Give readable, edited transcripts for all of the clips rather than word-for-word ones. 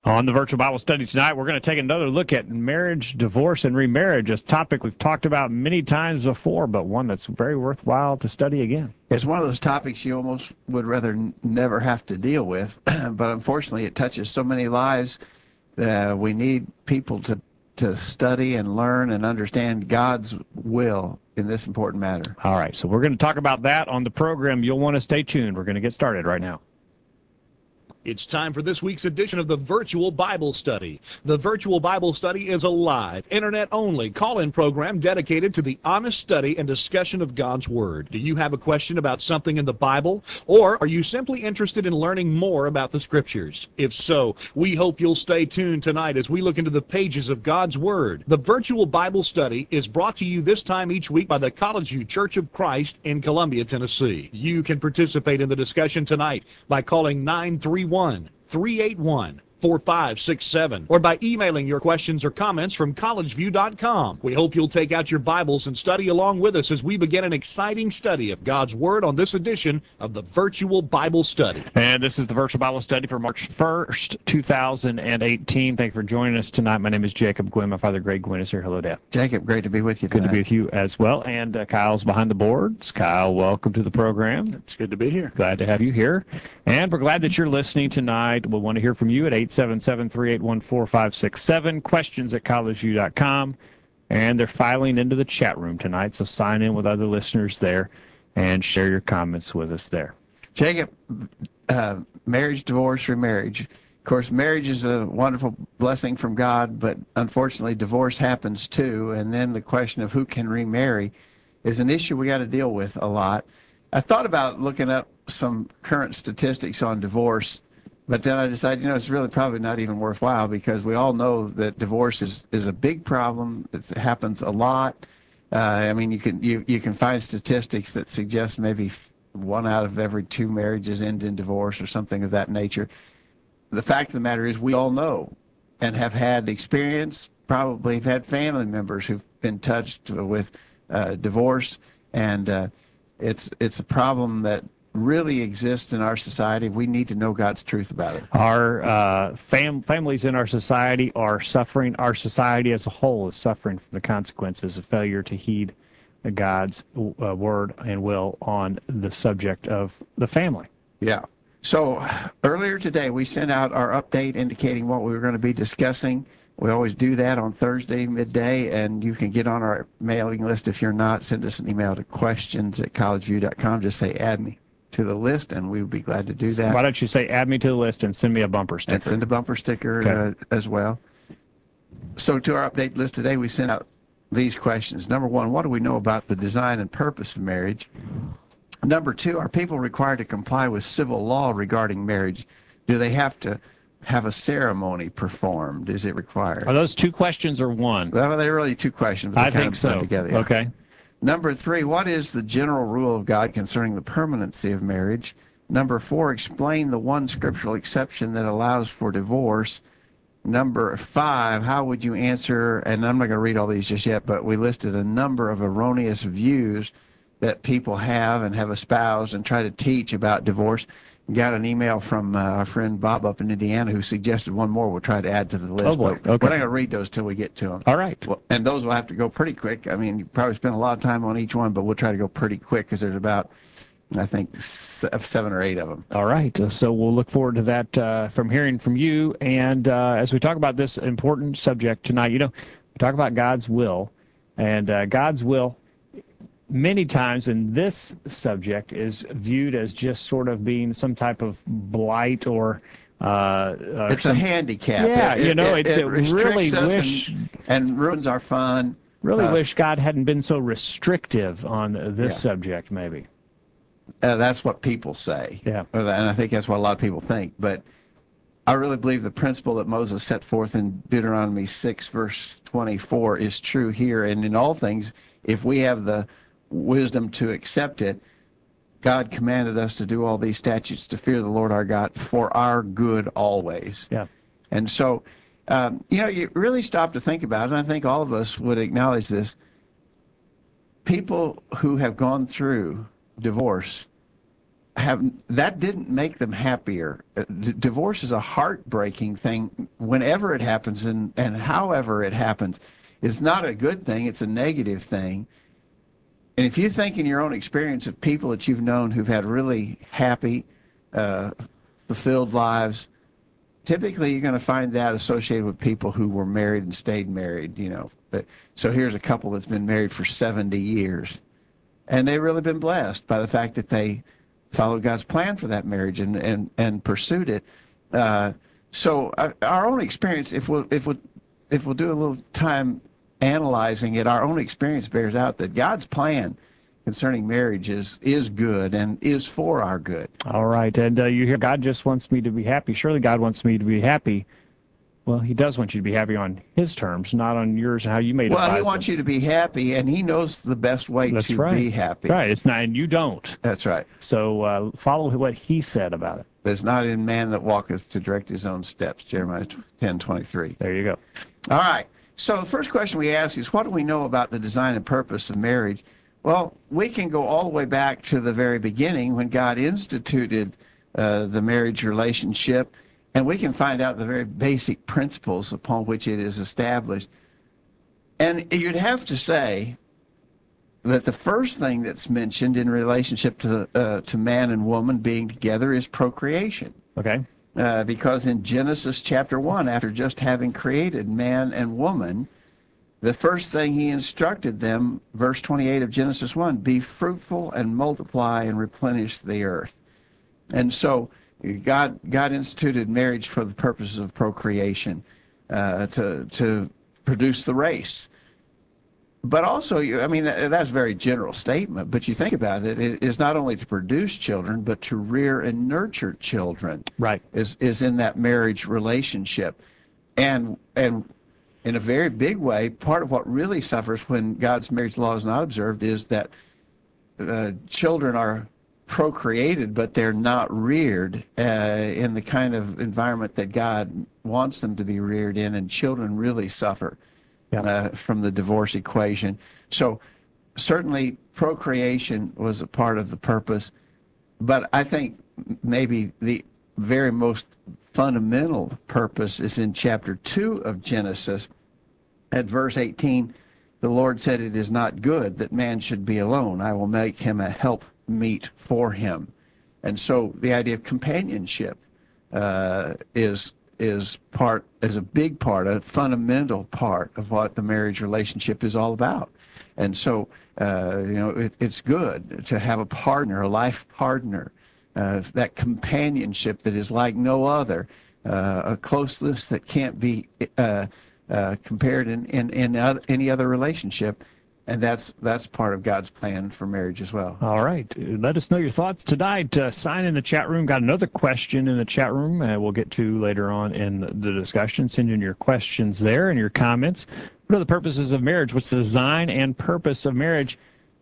On the virtual Bible study tonight, we're going to take another look at marriage, divorce, and remarriage, a topic we've talked about many times before, but one that's very worthwhile to study again. It's one of those topics you almost would rather never have to deal with, but unfortunately it touches so many lives that we need people to study and learn and understand God's will in this important matter. All right, so we're going to talk about that on the program. You'll want to stay tuned. We're going to get started right now. It's time for this week's edition of the Virtual Bible Study. The Virtual Bible Study is a live, internet-only call-in program dedicated to the honest study and discussion of God's Word. Do you have a question about something in the Bible? Or are you simply interested in learning more about the Scriptures? If so, we hope you'll stay tuned tonight as we look into the pages of God's Word. The Virtual Bible Study is brought to you this time each week by the College View Church of Christ in Columbia, Tennessee. You can participate in the discussion tonight by calling 931-381-4567 or by emailing your questions or comments from collegeview.com. We hope you'll take out your Bibles and study along with us as we begin an exciting study of God's Word on this edition of the Virtual Bible Study. And this is the Virtual Bible Study for March 1st, 2018. Thank you for joining us tonight. My name is Jacob Gwynn. My father, Greg Gwynn, is here. Hello, Dad. Jacob, great to be with you tonight. Good to be with you as well. And Kyle's behind the boards. Kyle, welcome to the program. It's good to be here. Glad to have you here. And we're glad that you're listening tonight. We'll want to hear from you at 877-381-4567, questions at collegeview.com. And they're filing into the chat room tonight, so sign in with other listeners there and share your comments with us there. Jacob, marriage, divorce, remarriage. Of course, marriage is a wonderful blessing from God, but unfortunately divorce happens too, and then the question of who can remarry is an issue we got to deal with a lot. I thought about looking up some current statistics on divorce, but then I decided, it's really probably not even worthwhile because we all know that divorce is a big problem. It happens a lot. You can find statistics that suggest maybe 1 out of every 2 marriages end in divorce or something of that nature. The fact of the matter is we all know and have had experience, probably have had family members who've been touched with divorce, and it's a problem that really exists in our society. We need to know God's truth about it. Our families in our society are suffering. Our society as a whole is suffering from the consequences of failure to heed God's word and will on the subject of the family. Yeah. So earlier today, we sent out our update indicating what we were going to be discussing. We always do that on Thursday midday, and you can get on our mailing list. If you're not, send us an email to questions@collegeview.com. Just say, add me to the list, and we would be glad to do that. Why don't you say, add me to the list and send me a bumper sticker? And send a bumper sticker as well. So to our update list today, we sent out these questions. Number 1, what do we know about the design and purpose of marriage? Number 2, are people required to comply with civil law regarding marriage? Do they have to have a ceremony performed? Is it required? Are those 2 questions or 1? Well, they're really 2 questions. I think so. Together, yeah. Okay. Number 3, what is the general rule of God concerning the permanency of marriage? Number 4, explain the one scriptural exception that allows for divorce. Number 5, how would you answer, and I'm not going to read all these just yet, but we listed a number of erroneous views that people have and have espoused and try to teach about divorce. Got an email from our friend Bob up in Indiana who suggested one more we'll try to add to the list. Oh, boy. Okay. We're not going to read those till we get to them. All right. Well, and those will have to go pretty quick. I mean, you probably spend a lot of time on each one, but we'll try to go pretty quick because there's about, I think, 7 or 8 of them. All right. So we'll look forward to that from hearing from you. And as we talk about this important subject tonight, we talk about God's will. And God's will, many times in this subject, is viewed as just sort of being some type of blight or it's a handicap. Yeah, it really wish and ruins our fun. Really wish God hadn't been so restrictive on this subject, maybe. That's what people say. Yeah. And I think that's what a lot of people think. But I really believe the principle that Moses set forth in Deuteronomy 6, verse 24 is true here. And in all things, if we have the wisdom to accept it, God commanded us to do all these statutes to fear the Lord our God for our good always. Yeah. And so, you really stop to think about it, and I think all of us would acknowledge this. People who have gone through divorce that didn't make them happier. Divorce is a heartbreaking thing whenever it happens and however it happens. It's not a good thing, it's a negative thing. And if you think in your own experience of people that you've known who've had really happy, fulfilled lives, typically you're going to find that associated with people who were married and stayed married, you know. So here's a couple that's been married for 70 years. And they've really been blessed by the fact that they followed God's plan for that marriage and pursued it. So our own experience, if we'll do a little time analyzing it, our own experience bears out that God's plan concerning marriage is good and is for our good. All right. And you hear God just wants me to be happy. Surely God wants me to be happy. Well, he does want you to be happy on his terms, not on yours and how you made it. Well, he wants you to be happy, and he knows the best way to be happy. Right. It's not, and you don't. That's right. So follow what he said about it. There's not in man that walketh to direct his own steps, Jeremiah 10:23. There you go. All right. So the first question we ask is, what do we know about the design and purpose of marriage? Well, we can go all the way back to the very beginning when God instituted the marriage relationship, and we can find out the very basic principles upon which it is established. And you'd have to say that the first thing that's mentioned in relationship to man and woman being together is procreation. Okay. Because in Genesis chapter 1, after just having created man and woman, the first thing he instructed them, verse 28 of Genesis 1, be fruitful and multiply and replenish the earth. And so God instituted marriage for the purposes of procreation, to produce the race. But also, I mean, that's a very general statement, but you think about it, it is not only to produce children, but to rear and nurture children. Right. Is in that marriage relationship. And in a very big way, part of what really suffers when God's marriage law is not observed is that children are procreated, but they're not reared in the kind of environment that God wants them to be reared in, and children really suffer. Yeah. From the divorce equation. So certainly procreation was a part of the purpose, but I think maybe the very most fundamental purpose is in chapter 2 of Genesis. At verse 18, the Lord said, it is not good that man should be alone. I will make him a helpmeet for him. And so the idea of companionship is a big part, a fundamental part of what the marriage relationship is all about. And so, it's good to have a partner, a life partner, that companionship that is like no other, a closeness that can't be compared in any other relationship. And that's part of God's plan for marriage as well. All right. Let us know your thoughts tonight. Sign in the chat room. Got another question in the chat room we'll get to later on in the discussion. Send in your questions there and your comments. What are the purposes of marriage? What's the design and purpose of marriage?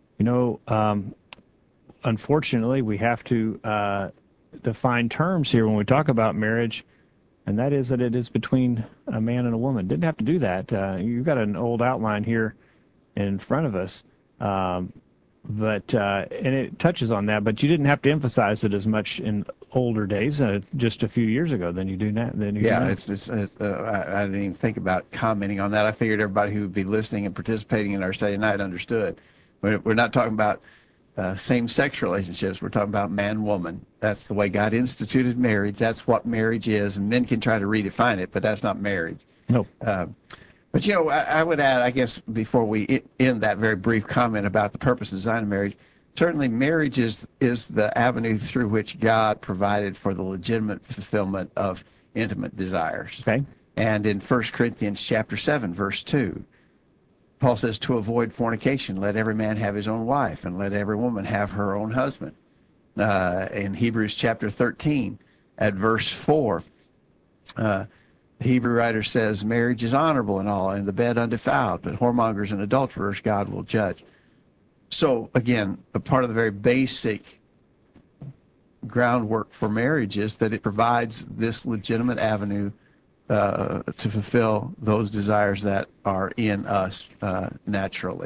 Unfortunately, we have to define terms here when we talk about marriage, and that is that it is between a man and a woman. Didn't have to do that. You've got an old outline here in front of us, and it touches on that, but you didn't have to emphasize it as much in older days, just a few years ago, than you do now. I didn't even think about commenting on that. I figured everybody who would be listening and participating in our study tonight understood. We're not talking about same-sex relationships. We're talking about man-woman. That's the way God instituted marriage. That's what marriage is, and men can try to redefine it, but that's not marriage. No. But, I would add, I guess, before we end that very brief comment about the purpose and design of marriage, certainly marriage is the avenue through which God provided for the legitimate fulfillment of intimate desires. Okay. And in 1 Corinthians chapter 7, verse 2, Paul says, to avoid fornication, let every man have his own wife, and let every woman have her own husband. In Hebrews chapter 13, at verse 4, the Hebrew writer says, marriage is honorable and all, and the bed undefiled, but whoremongers and adulterers God will judge. So, again, a part of the very basic groundwork for marriage is that it provides this legitimate avenue to fulfill those desires that are in us naturally.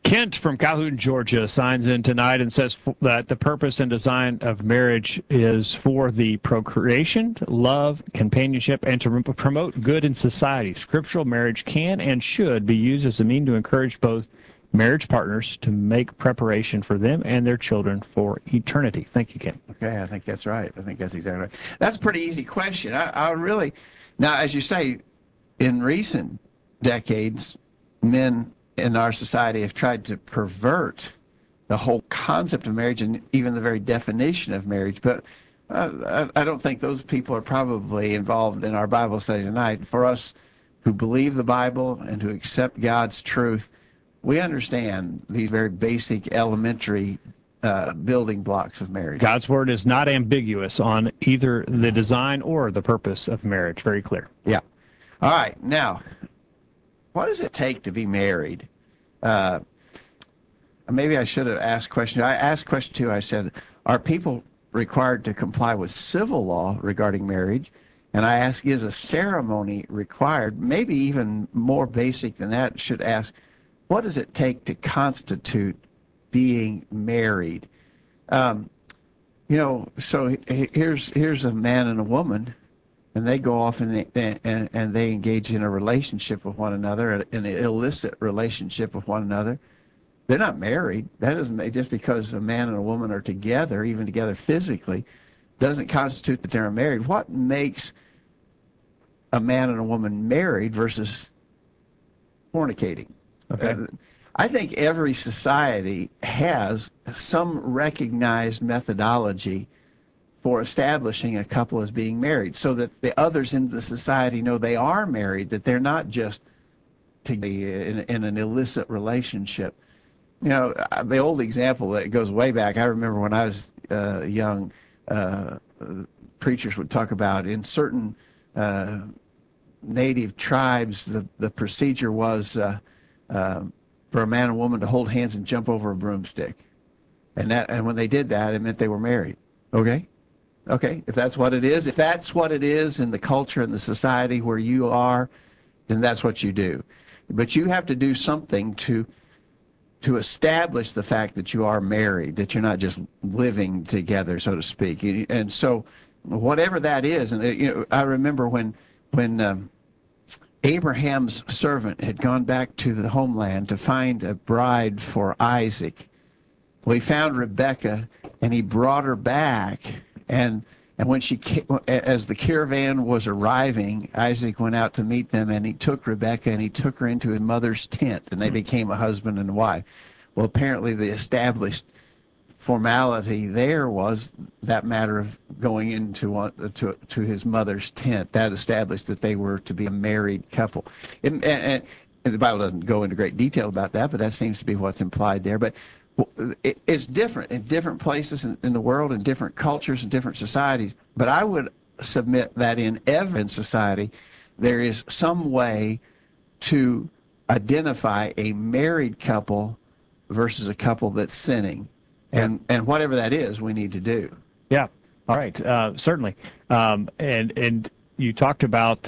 Kent from Calhoun, Georgia, signs in tonight and says that the purpose and design of marriage is for the procreation, love, companionship, and to promote good in society. Scriptural marriage can and should be used as a means to encourage both marriage partners to make preparation for them and their children for eternity. Thank you, Kent. Okay, I think that's right. I think that's exactly right. That's a pretty easy question. I really, now, as you say, in recent decades, men in our society have tried to pervert the whole concept of marriage and even the very definition of marriage. But I don't think those people are probably involved in our Bible study tonight. For us who believe the Bible and who accept God's truth, we understand these very basic, elementary building blocks of marriage. God's word is not ambiguous on either the design or the purpose of marriage. Very clear. Yeah. All right. Now, what does it take to be married? Maybe I should have asked question. I asked question 2. I said, are people required to comply with civil law regarding marriage? And I asked, is a ceremony required? Maybe even more basic than that, should ask, what does it take to constitute being married? So here's a man and a woman, and they go off and they engage in a relationship with one another, an illicit relationship with one another. They're not married. That doesn't, just because a man and a woman are together, even together physically, doesn't constitute that they're married. What makes a man and a woman married versus fornicating? Okay. I think every society has some recognized methodology for establishing a couple as being married, so that the others in the society know they are married, that they're not just in an illicit relationship. The old example that goes way back, I remember when I was young, preachers would talk about in certain native tribes, the procedure was for a man and woman to hold hands and jump over a broomstick. And when they did that, it meant they were married. Okay, if that's what it is in the culture and the society where you are, then that's what you do. But you have to do something to establish the fact that you are married, that you're not just living together, so to speak. And so whatever that is, and I remember when Abraham's servant had gone back to the homeland to find a bride for Isaac. Well, he found Rebekah, and he brought her back. And when as the caravan was arriving, Isaac went out to meet them, and he took Rebekah and he took her into his mother's tent, and they became a husband and wife. Well, apparently the established formality there was that matter of going into to his mother's tent. That established that they were to be a married couple. And the Bible doesn't go into great detail about that, but that seems to be what's implied there. But it's different in different places in the world, in different cultures and different societies. But I would submit that in every society, there is some way to identify a married couple versus a couple that's sinning. And whatever that is, we need to do. Yeah. All right. Certainly. And you talked about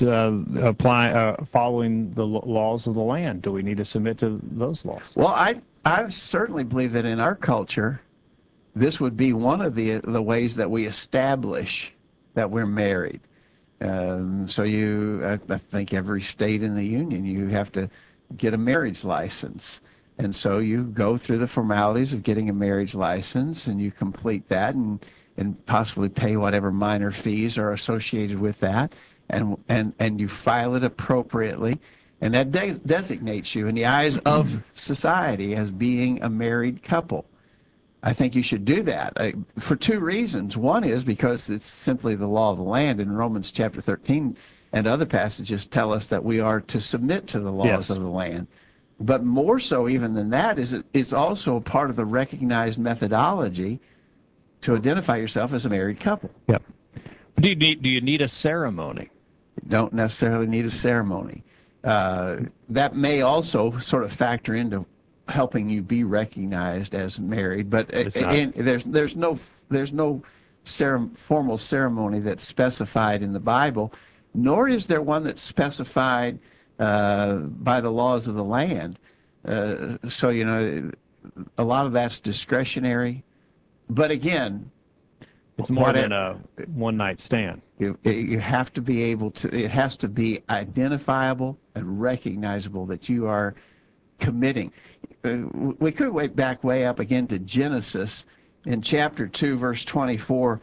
following the laws of the land. Do we need to submit to those laws? Well, I certainly believe that in our culture, this would be one of the ways that we establish that we're married. So I think every state in the union, you have to get a marriage license. And so you go through the formalities of getting a marriage license, and you complete that and possibly pay whatever minor fees are associated with that, and you file it appropriately. And that designates you in the eyes of society as being a married couple. I think you should do that for 2 reasons. One is because it's simply the law of the land, and Romans chapter 13 and other passages tell us that we are to submit to the laws of the land. But more so even than that is it's also a part of the recognized methodology to identify yourself as a married couple. Yep. Do you need a ceremony? You don't necessarily need a ceremony. That may also sort of factor into helping you be recognized as married, but there's no formal ceremony that's specified in the Bible, nor is there one that's specified by the laws of the land. So, a lot of that's discretionary. But again, It's more than a one-night stand. you have to be able to, it has to be identifiable and recognizable that you are committing. We could back way up again to Genesis. In chapter 2, verse 24,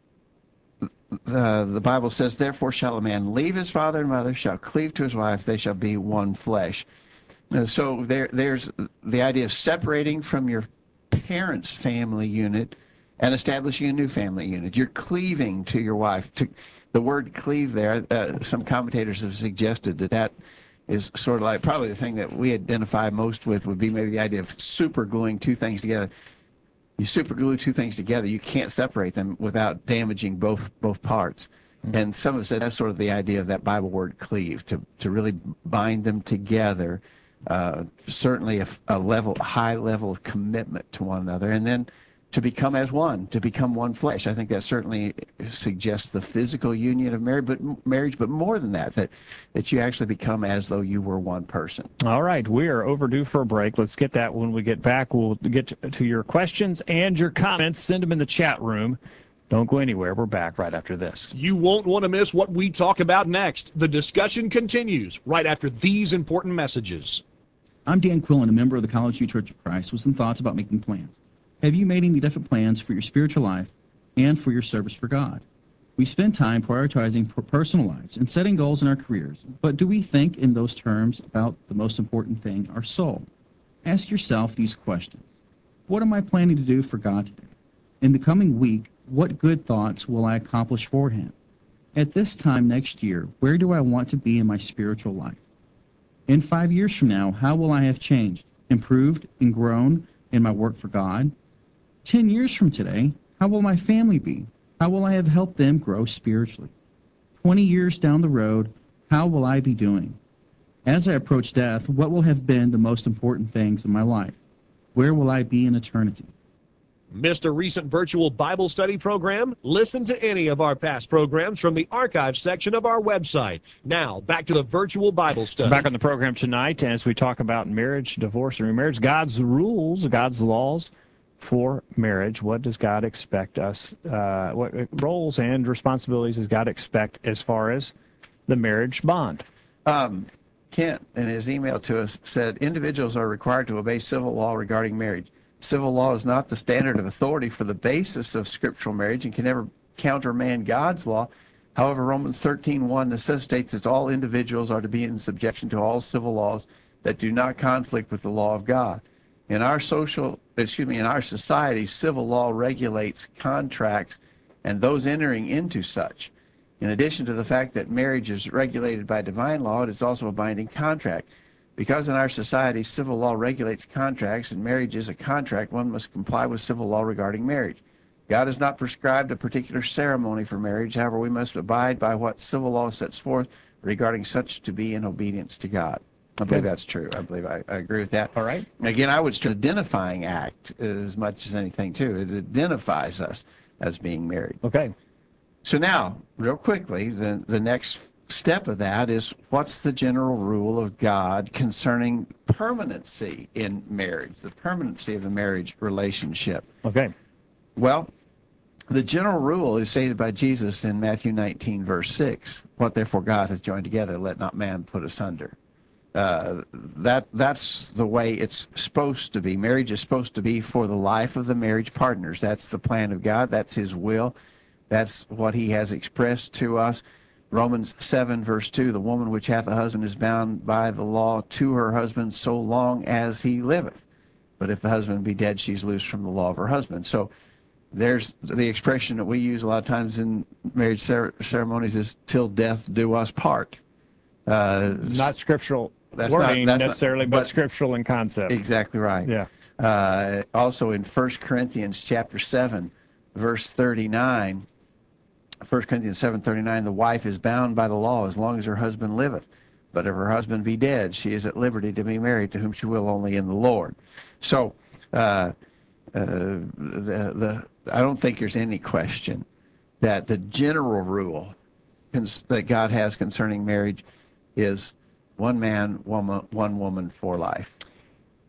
the Bible says, "Therefore shall a man leave his father and mother, shall cleave to his wife, they shall be one flesh." So there's the idea of separating from your parents' family unit and establishing a new family unit. You're cleaving to your wife. The word cleave there, some commentators have suggested that is sort of like, probably the thing that we identify most with would be maybe the idea of super gluing two things together. You super glue two things together, you can't separate them without damaging both parts. And some have said that's sort of the idea of that Bible word cleave, to really bind them together. Certainly a high level of commitment to one another, and then to become as one, to become one flesh. I think that certainly suggests the physical union of marriage, but more than that you actually become as though you were one person. All right, we are overdue for a break. Let's get that when we get back. We'll get to your questions and your comments. Send them in the chat room. Don't go anywhere. We're back right after this. You won't want to miss what we talk about next. The discussion continues right after these important messages. I'm Dan Quillen, a member of the College View Church of Christ, with some thoughts about making plans. Have you made any definite plans for your spiritual life and for your service for God? We spend time prioritizing personal lives and setting goals in our careers, but do we think in those terms about the most important thing, our soul? Ask yourself these questions. What am I planning to do for God today? In the coming week, what good thoughts will I accomplish for Him? At this time next year, where do I want to be in my spiritual life? In 5 years from now, how will I have changed, improved, and grown in my work for God? 10 years from today, how will my family be? How will I have helped them grow spiritually? 20 years down the road, how will I be doing? As I approach death, what will have been the most important things in my life? Where will I be in eternity? Missed a recent virtual Bible study program? Listen to any of our past programs from the archive section of our website. Now, back to the virtual Bible study. Back on the program tonight as we talk about marriage, divorce, and remarriage, God's rules, God's laws for marriage. What does God expect us, what roles and responsibilities does God expect as far as the marriage bond? Kent, in his email to us, said individuals are required to obey civil law regarding marriage. Civil law is not the standard of authority for the basis of scriptural marriage and can never countermand God's law. However, Romans 13:1 necessitates that all individuals are to be in subjection to all civil laws that do not conflict with the law of God. In our society, civil law regulates contracts and those entering into such. In addition to the fact that marriage is regulated by divine law, it is also a binding contract. Because in our society, civil law regulates contracts and marriage is a contract, one must comply with civil law regarding marriage. God has not prescribed a particular ceremony for marriage. However, we must abide by what civil law sets forth regarding such to be in obedience to God. I believe that's true. I believe I agree with that. All right. Again, I would stress the identifying act as much as anything, too. It identifies us as being married. Okay. So now, real quickly, the next step of that is, what's the general rule of God concerning permanency in marriage, the permanency of the marriage relationship? Okay. Well, the general rule is stated by Jesus in Matthew 19, verse 6. What therefore God has joined together, let not man put asunder. That's the way it's supposed to be. Marriage is supposed to be for the life of the marriage partners. That's the plan of God. That's His will. That's what He has expressed to us. Romans 7, verse 2, the woman which hath a husband is bound by the law to her husband so long as he liveth. But if the husband be dead, she's loosed from the law of her husband. So there's the expression that we use a lot of times in marriage ceremonies is, till death do us part. Not scriptural wording necessarily, but scriptural in concept. Exactly right. Yeah. Also in 1 Corinthians chapter 7, verse 39, 1 Corinthians 7:39, the wife is bound by the law as long as her husband liveth. But if her husband be dead, she is at liberty to be married to whom she will, only in the Lord. So I don't think there's any question that the general rule that God has concerning marriage is one man, one woman for life.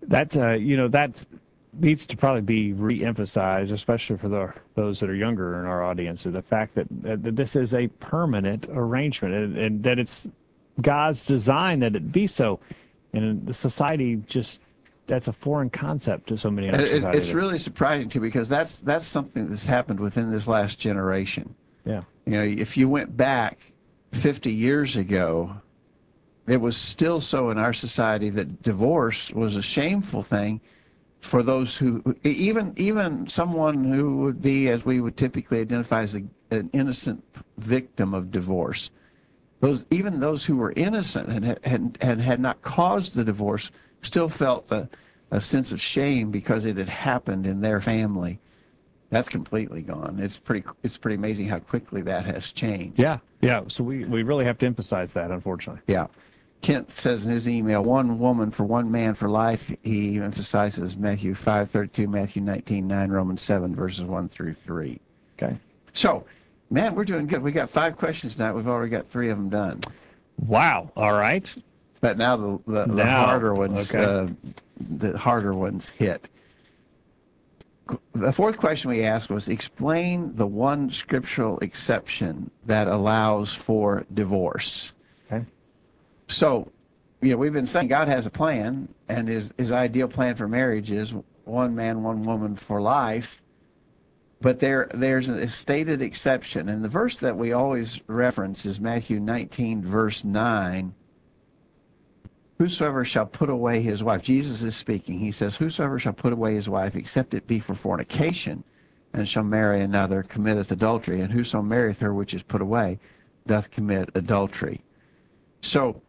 that that needs to probably be re-emphasized, especially for those that are younger in our audience, the fact that this is a permanent arrangement, and that it's God's design that it be so. And the society that's a foreign concept to so many in our society. It's really surprising too, because that's something that's happened within this last generation. Yeah. If you went back 50 years ago, it was still so in our society that divorce was a shameful thing for those who, even someone who would be, as we would typically identify as an innocent victim of divorce. Even those who were innocent and had not caused the divorce still felt a sense of shame because it had happened in their family. That's completely gone. It's pretty amazing how quickly that has changed. Yeah. So we really have to emphasize that, unfortunately. Yeah. Kent says in his email, one woman for one man for life. He emphasizes Matthew 5:32, Matthew 19:9, Romans 7 verses 1 through 3. Okay. So, man, we're doing good. We got 5 questions tonight. We've already got 3 of them done. Wow. All right. But now the harder ones, okay. The harder ones hit. The 4th question we asked was, explain the one scriptural exception that allows for divorce. Okay. So, we've been saying God has a plan, and his ideal plan for marriage is one man, one woman for life. But there's a stated exception, and the verse that we always reference is Matthew 19, verse 9. Whosoever shall put away his wife, Jesus is speaking, he says, whosoever shall put away his wife, except it be for fornication, and shall marry another, committeth adultery, and whoso marrieth her which is put away, doth commit adultery. So,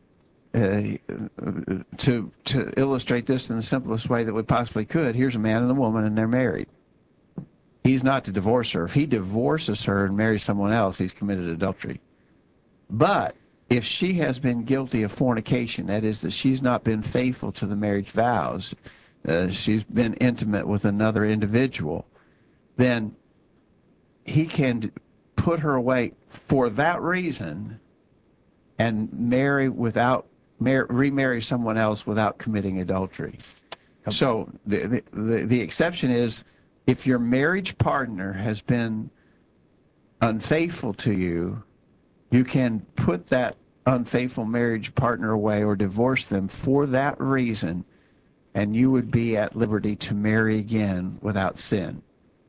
to illustrate this in the simplest way that we possibly could, here's a man and a woman, and they're married. He's not to divorce her. If he divorces her and marries someone else, he's committed adultery. But if she has been guilty of fornication, that is, that she's not been faithful to the marriage vows, she's been intimate with another individual, then he can put her away for that reason and remarry someone else without committing adultery. So the exception is, if your marriage partner has been unfaithful to you, you can put that unfaithful marriage partner away or divorce them for that reason, and you would be at liberty to marry again without sin.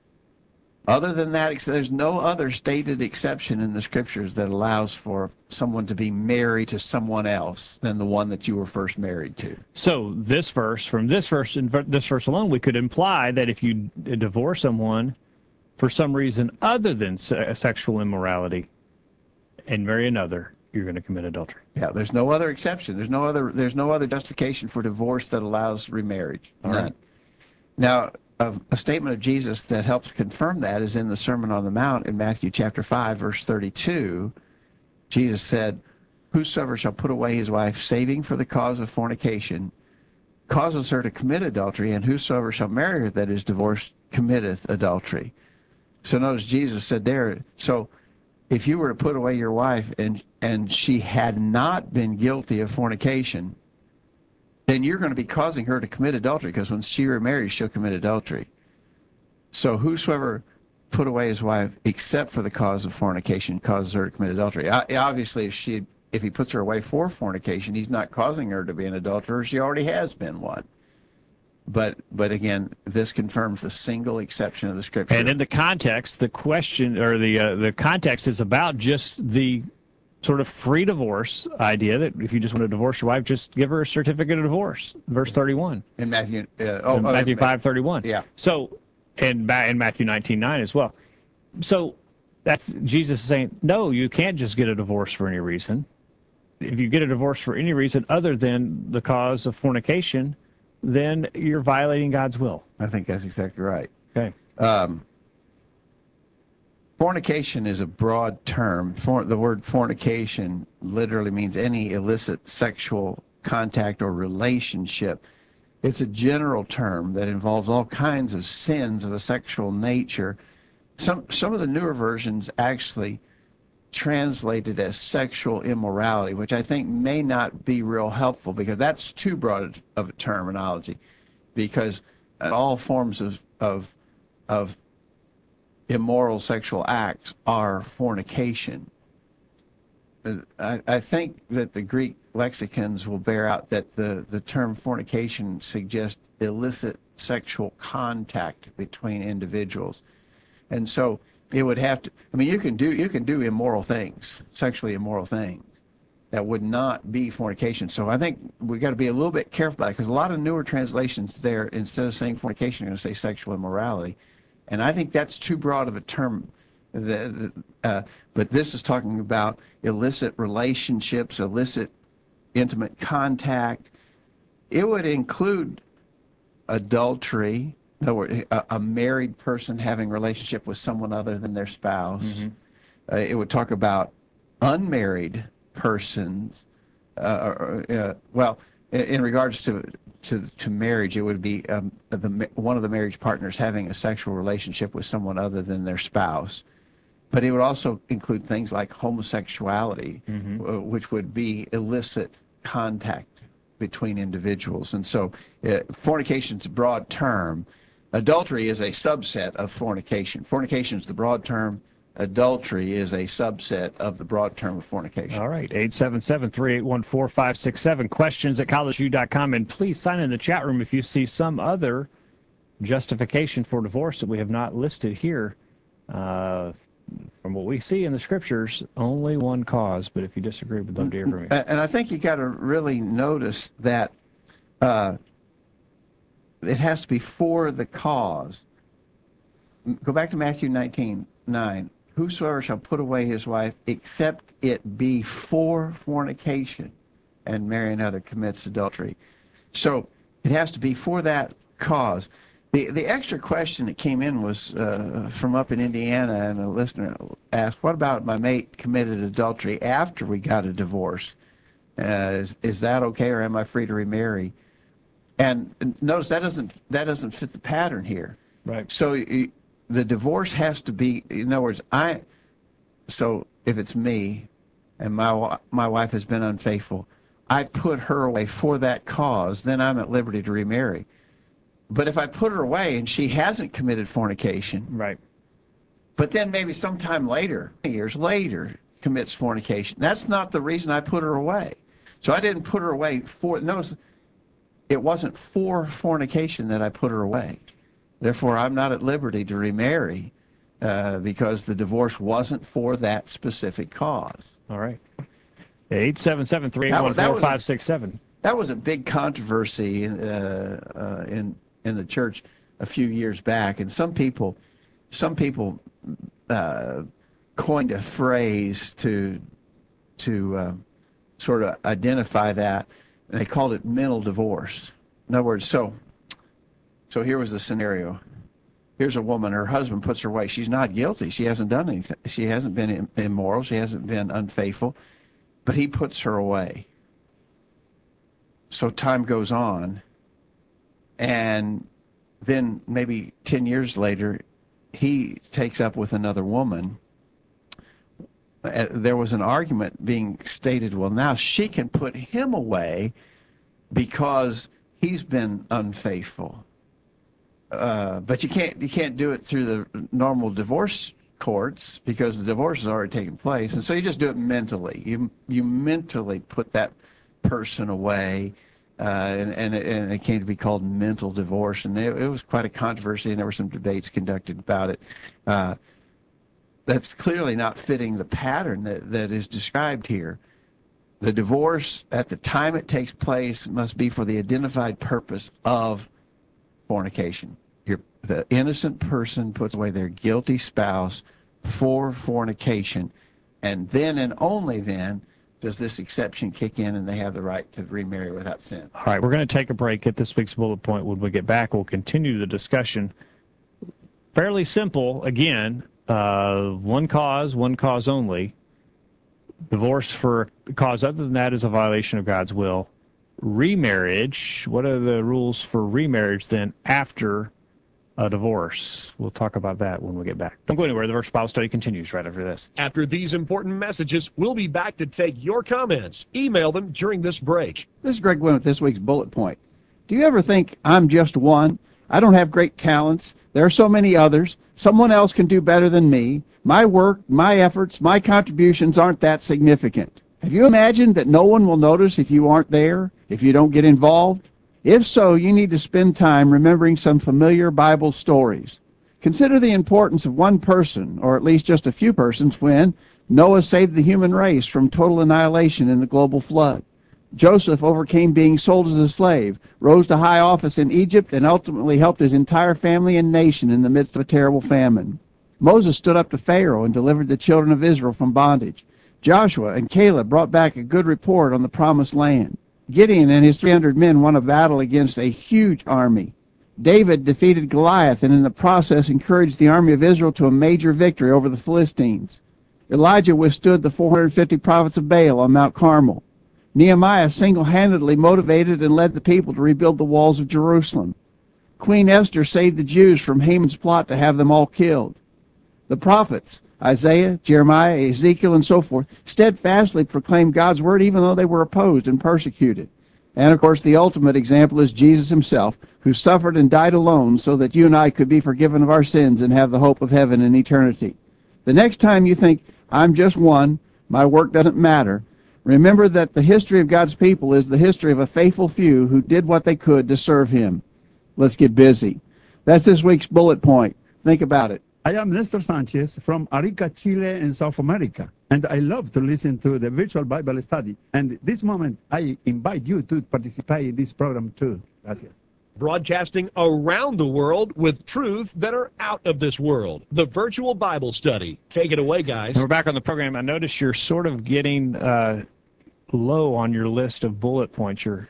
Other than that, there's no other stated exception in the scriptures that allows for someone to be married to someone else than the one that you were first married to. So from this verse alone, we could imply that if you divorce someone for some reason other than sexual immorality and marry another, you're going to commit adultery. Yeah, there's no other exception. There's no other justification for divorce that allows remarriage. All right. Now, a statement of Jesus that helps confirm that is in the Sermon on the Mount in Matthew chapter 5, verse 32. Jesus said, whosoever shall put away his wife, saving for the cause of fornication, causes her to commit adultery, and whosoever shall marry her that is divorced committeth adultery. So notice Jesus said there, so if you were to put away your wife and she had not been guilty of fornication, then you're going to be causing her to commit adultery, because when she remarries, she'll commit adultery. So whosoever put away his wife except for the cause of fornication causes her to commit adultery. Obviously, if he puts her away for fornication, he's not causing her to be an adulterer. She already has been one. But again, this confirms the single exception of the scripture. And in the context, the question or the context is about just the sort of free divorce idea that if you just want to divorce your wife, just give her a certificate of divorce. Verse 31. In Matthew, Matthew 5:31. Yeah. So, and in Matthew 19:9 as well. So that's Jesus saying, no, you can't just get a divorce for any reason. If you get a divorce for any reason other than the cause of fornication, then you're violating God's will. I think that's exactly right. Okay. Fornication is a broad term. The word fornication literally means any illicit sexual contact or relationship. It's a general term that involves all kinds of sins of a sexual nature. Some of the newer versions actually translate it as sexual immorality, which I think may not be real helpful, because that's too broad of a terminology. because all forms of immoral sexual acts are fornication. I think that the Greek lexicons will bear out that the term fornication suggests illicit sexual contact between individuals. And so it would have to, I mean, you can do immoral things, sexually immoral things, that would not be fornication. So I think we got to be a little bit careful about it, because a lot of newer translations there, instead of saying fornication, are going to say sexual immorality. And I think that's too broad of a term. But this is talking about illicit relationships, illicit intimate contact. It would include adultery. In other words, a married person having a relationship with someone other than their spouse. Mm-hmm. It would talk about unmarried persons. Well, in regards to marriage, it would be one of the marriage partners having a sexual relationship with someone other than their spouse. But it would also include things like homosexuality, mm-hmm. Which would be illicit contact between individuals. And so fornication is a broad term. Adultery is a subset of fornication. Fornication is the broad term. Adultery is a subset of the broad term of fornication. All right, 877-381-4567. Questions at collegeview.com. And please sign in the chat room if you see some other justification for divorce that we have not listed here. From what we see in the scriptures, only one cause. But if you disagree, we'd love to hear from you. And I think you got to really notice that it has to be for the cause. Go back to Matthew 19:9. Whosoever shall put away his wife, except it be for fornication, and marry another, commits adultery. So it has to be for that cause. The extra question that came in was from up in Indiana, and a listener asked, what about my mate committed adultery after we got a divorce? Is that okay, or am I free to remarry? And notice that doesn't fit the pattern here. Right. So the divorce has to be, in other words, so if it's me and my wife has been unfaithful, I put her away for that cause, then I'm at liberty to remarry. But if I put her away and she hasn't committed fornication, right, but then maybe sometime later, years later, commits fornication, that's not the reason I put her away. So I didn't put her away notice, it wasn't for fornication that I put her away. Therefore, I'm not at liberty to remarry because the divorce wasn't for that specific cause. All right. 877-381-4567. That was a big controversy in the church a few years back, and some people coined a phrase to sort of identify that, and they called it mental divorce. In other words, so here was the scenario. Here's a woman, her husband puts her away. She's not guilty. She hasn't done anything. She hasn't been immoral. She hasn't been unfaithful. But he puts her away. So time goes on. And then maybe 10 years later, he takes up with another woman. There was an argument being stated, well, now she can put him away because he's been unfaithful. But you can't do it through the normal divorce courts because the divorce has already taken place, and so you just do it mentally. You mentally put that person away, and it came to be called mental divorce, and it was quite a controversy, and there were some debates conducted about it. That's clearly not fitting the pattern that is described here. The divorce, at the time it takes place, must be for the identified purpose of fornication. The innocent person puts away their guilty spouse for fornication, and then and only then does this exception kick in and they have the right to remarry without sin. All right, we're going to take a break at this week's bullet point. When we get back, we'll continue the discussion. Fairly simple, again, one cause only. Divorce for a cause other than that is a violation of God's will. Remarriage, what are the rules for remarriage then after a divorce? We'll talk about that when we get back. Don't go anywhere. The Virtual Bible Study continues right after this. After these important messages, we'll be back to take your comments. Email them during this break. This is Greg Gwynn with this week's bullet point. Do you ever think, I'm just one? I don't have great talents. There are so many others. Someone else can do better than me. My work, my efforts, my contributions aren't that significant. Have you imagined that no one will notice if you aren't there, if you don't get involved? If so, you need to spend time remembering some familiar Bible stories. Consider the importance of one person, or at least just a few persons, when Noah saved the human race from total annihilation in the global flood. Joseph overcame being sold as a slave, rose to high office in Egypt, and ultimately helped his entire family and nation in the midst of a terrible famine. Moses stood up to Pharaoh and delivered the children of Israel from bondage. Joshua and Caleb brought back a good report on the promised land. Gideon and his 300 men won a battle against a huge army. David defeated Goliath and in the process encouraged the army of Israel to a major victory over the Philistines. Elijah withstood the 450 prophets of Baal on Mount Carmel. Nehemiah single-handedly motivated and led the people to rebuild the walls of Jerusalem. Queen Esther saved the Jews from Haman's plot to have them all killed. The prophets, Isaiah, Jeremiah, Ezekiel, and so forth, steadfastly proclaimed God's word even though they were opposed and persecuted. And of course, the ultimate example is Jesus himself, who suffered and died alone so that you and I could be forgiven of our sins and have the hope of heaven and eternity. The next time you think, I'm just one, my work doesn't matter, remember that the history of God's people is the history of a faithful few who did what they could to serve him. Let's get busy. That's this week's bullet point. Think about it. I am Nestor Sanchez from Arica, Chile in South America, and I love to listen to the virtual Bible study. And this moment, I invite you to participate in this program too. Gracias. Broadcasting around the world with truths that are out of this world. The virtual Bible study. Take it away, guys. And we're back on the program. I notice you're sort of getting low on your list of bullet points. Your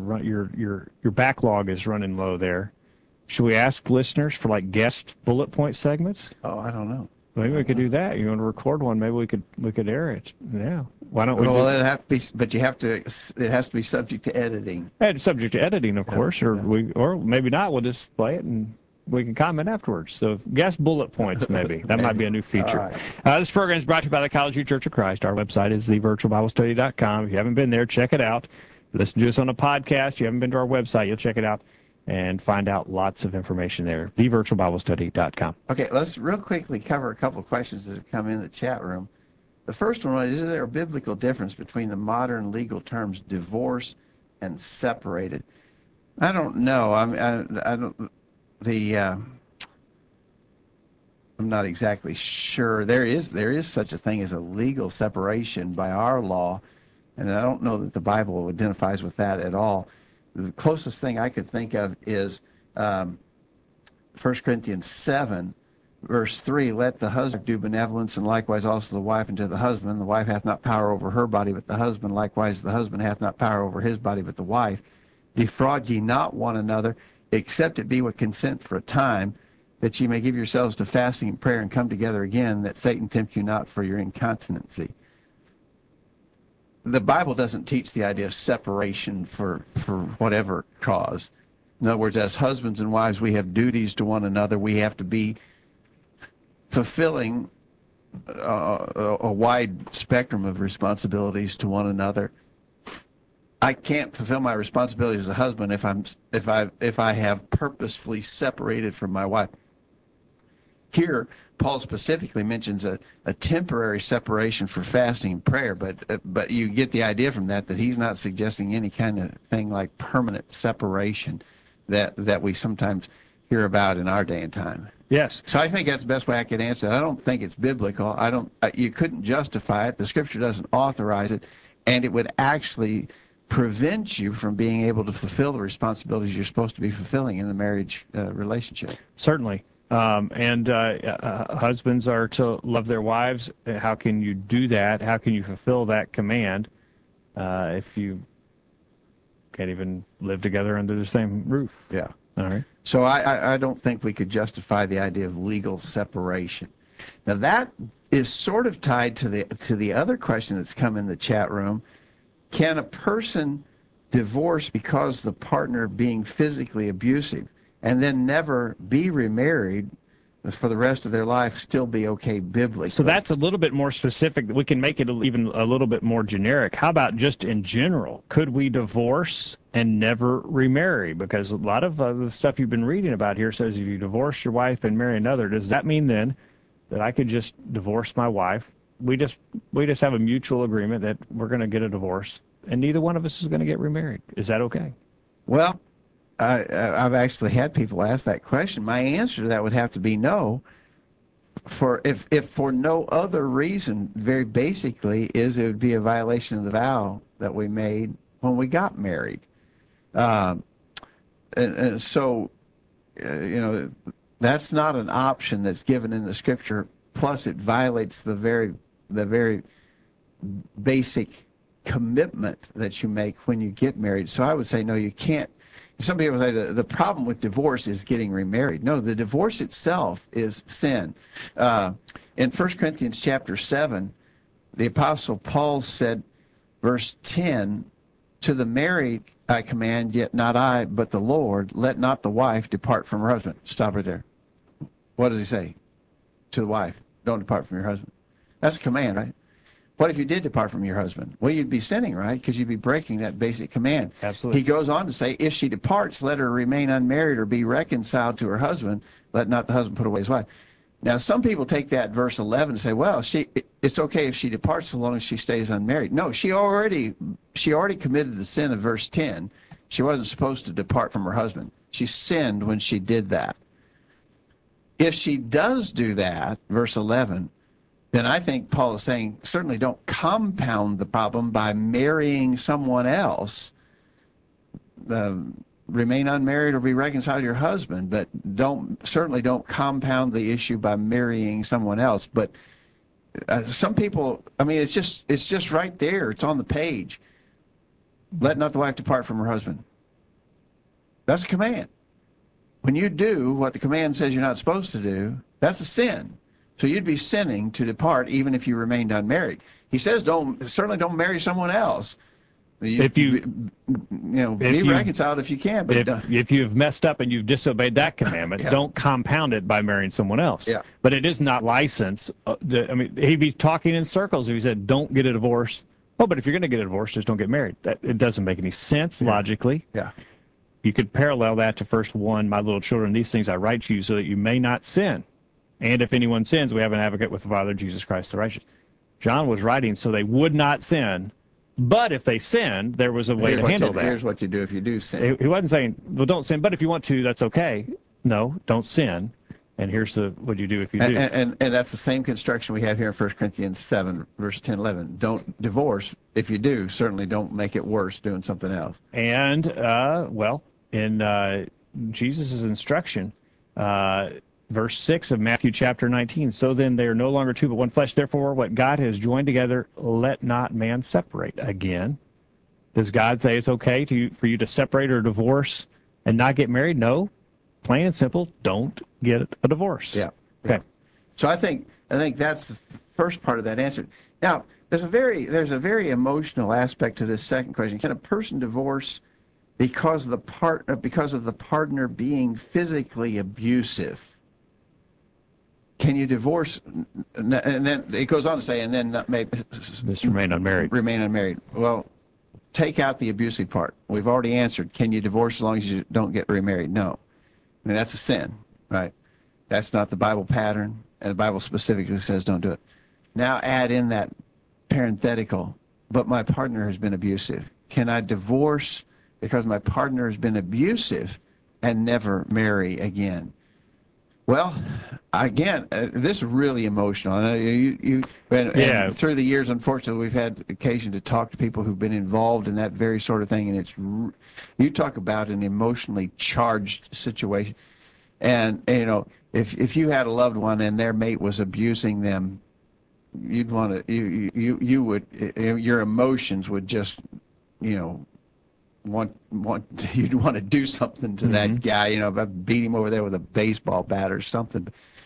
backlog is running low there. Should we ask listeners for like guest bullet point segments? Oh, I don't know. Maybe we could do that. You want to record one? Maybe we could air it. Yeah. Why don't we? Well, it have to be, but it has to be subject to editing. And subject to editing, of course, or maybe not. We'll just play it and we can comment afterwards. So guest bullet points, maybe. That might be a new feature. Right. This program is brought to you by the College View Church of Christ. Our website is thevirtualbiblestudy.com. If you haven't been there, check it out. Listen to us on a podcast. If you haven't been to our website, you'll check it out and find out lots of information there. thevirtualbiblestudy.com. Okay, let's real quickly cover a couple of questions that have come in the chat room. The first one is there a biblical difference between the modern legal terms divorce and separated? I don't know. I'm not exactly sure. There is such a thing as a legal separation by our law, and I don't know that the Bible identifies with that at all. The closest thing I could think of is 1 Corinthians 7, verse 3, let the husband do benevolence, and likewise also the wife unto the husband. The wife hath not power over her body, but the husband. Likewise the husband hath not power over his body, but the wife. Defraud ye not one another, except it be with consent for a time, that ye may give yourselves to fasting and prayer and come together again, that Satan tempt you not for your incontinency. The Bible doesn't teach the idea of separation for whatever cause. In other words, as husbands and wives, we have duties to one another. We have to be fulfilling a wide spectrum of responsibilities to one another. I can't fulfill my responsibilities as a husband if I have purposefully separated from my wife. Here, Paul specifically mentions a temporary separation for fasting and prayer, but you get the idea from that he's not suggesting any kind of thing like permanent separation that we sometimes hear about in our day and time. Yes. So I think that's the best way I could answer it. I don't think it's biblical. You couldn't justify it. The Scripture doesn't authorize it, and it would actually prevent you from being able to fulfill the responsibilities you're supposed to be fulfilling in the marriage relationship. Certainly. Husbands are to love their wives. How can you do that? How can you fulfill that command if you can't even live together under the same roof? Yeah. All right. So I don't think we could justify the idea of legal separation. Now that is sort of tied to the other question that's come in the chat room. Can a person divorce because the partner being physically abusive and then never be remarried for the rest of their life still be okay biblically. So that's a little bit more specific. We can make it even a little bit more generic. How about just in general? Could we divorce and never remarry? Because a lot of the stuff you've been reading about here says if you divorce your wife and marry another, does that mean then that I could just divorce my wife? We just have a mutual agreement that we're going to get a divorce, and neither one of us is going to get remarried. Is that okay? Well, I've actually had people ask that question. My answer to that would have to be no. If for no other reason, very basically, it would be a violation of the vow that we made when we got married. And so, that's not an option that's given in the Scripture. Plus, it violates the very basic commitment that you make when you get married. So I would say no, you can't. Some people say the problem with divorce is getting remarried. No, the divorce itself is sin. In 1 Corinthians chapter 7, the Apostle Paul said, verse 10, to the married I command, yet not I, but the Lord, let not the wife depart from her husband. Stop right there. What does he say to the wife? Don't depart from your husband. That's a command, right? What if you did depart from your husband? Well, you'd be sinning, right? Because you'd be breaking that basic command. Absolutely. He goes on to say, if she departs, let her remain unmarried or be reconciled to her husband. Let not the husband put away his wife. Now, some people take that verse 11 and say, well, it's okay if she departs so long as she stays unmarried. No, she already committed the sin of verse 10. She wasn't supposed to depart from her husband. She sinned when she did that. If she does do that, verse 11, then I think Paul is saying, certainly don't compound the problem by marrying someone else. Remain unmarried or be reconciled to your husband, but certainly don't compound the issue by marrying someone else. But some people, it's just right there. It's on the page. Let not the wife depart from her husband. That's a command. When you do what the command says you're not supposed to do, that's a sin. So you'd be sinning to depart even if you remained unmarried. He says certainly don't marry someone else. Be reconciled if you can. But if you've messed up and you've disobeyed that commandment, don't compound it by marrying someone else. Yeah. But it is not license. He'd be talking in circles if he said, don't get a divorce. Oh, but if you're going to get a divorce, just don't get married. It doesn't make any sense logically. Yeah. You could parallel that to verse 1, my little children, these things I write to you so that you may not sin. And if anyone sins, we have an advocate with the Father, Jesus Christ the righteous. John was writing so they would not sin, but if they sinned, there was a way to handle that. Here's what you do if you do sin. He wasn't saying, well, don't sin, but if you want to, that's okay. No, don't sin. And here's what you do if you do. And that's the same construction we have here in 1 Corinthians 7, verse 10, 11. Don't divorce. If you do, certainly don't make it worse doing something else. And, in Jesus' instruction, verse 6 of Matthew chapter 19, so then they are no longer two but one flesh. Therefore, what God has joined together, let not man separate. Again, does God say it's okay for you to separate or divorce and not get married? No. Plain and simple, don't get a divorce. Yeah. Okay. Yeah. So I think that's the first part of that answer. Now, there's a very emotional aspect to this second question. Can a person divorce because of the partner being physically abusive? Can you divorce? And then it goes on to say, and then maybe Just remain unmarried. Remain unmarried. Well, take out the abusive part. We've already answered. Can you divorce as long as you don't get remarried? No. That's a sin, right? That's not the Bible pattern, and the Bible specifically says don't do it. Now add in that parenthetical, but my partner has been abusive. Can I divorce because my partner has been abusive and never marry again? Well, again, this is really emotional. And through the years, unfortunately, we've had occasion to talk to people who've been involved in that very sort of thing, and you talk about an emotionally charged situation. And if you had a loved one and their mate was abusing them, you'd want to your emotions would just you'd want to do something to that guy, beat him over there with a baseball bat or something.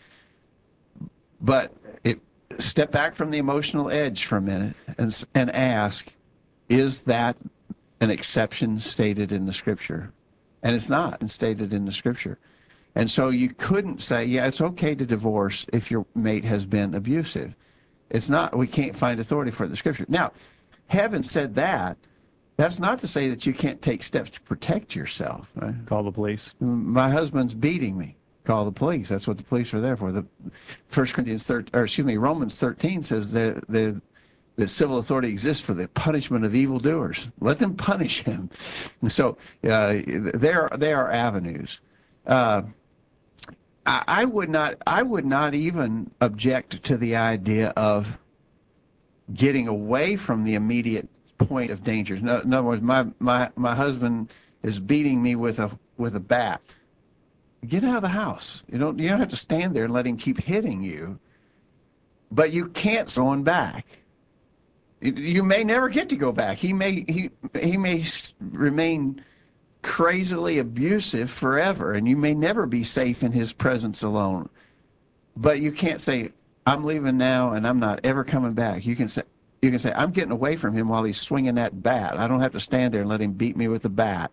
But step back from the emotional edge for a minute and ask, is that an exception stated in the Scripture? And it's not stated in the Scripture. And so you couldn't say, yeah, it's okay to divorce if your mate has been abusive. It's not, we can't find authority for the scripture. Now, having said that, that's not to say that you can't take steps to protect yourself. Right? Call the police. My husband's beating me. Call the police. That's what the police are there for. The Romans 13 says the civil authority exists for the punishment of evildoers. Let them punish him. And so there are avenues. I would not even object to the idea of getting away from the immediate point of danger. In other words, my husband is beating me with a bat. Get out of the house. You don't have to stand there and let him keep hitting you. But you can't going back. You may never get to go back. He may remain crazily abusive forever, and you may never be safe in his presence alone. But you can't say, I'm leaving now and I'm not ever coming back. You can say, I'm getting away from him while he's swinging that bat. I don't have to stand there and let him beat me with the bat.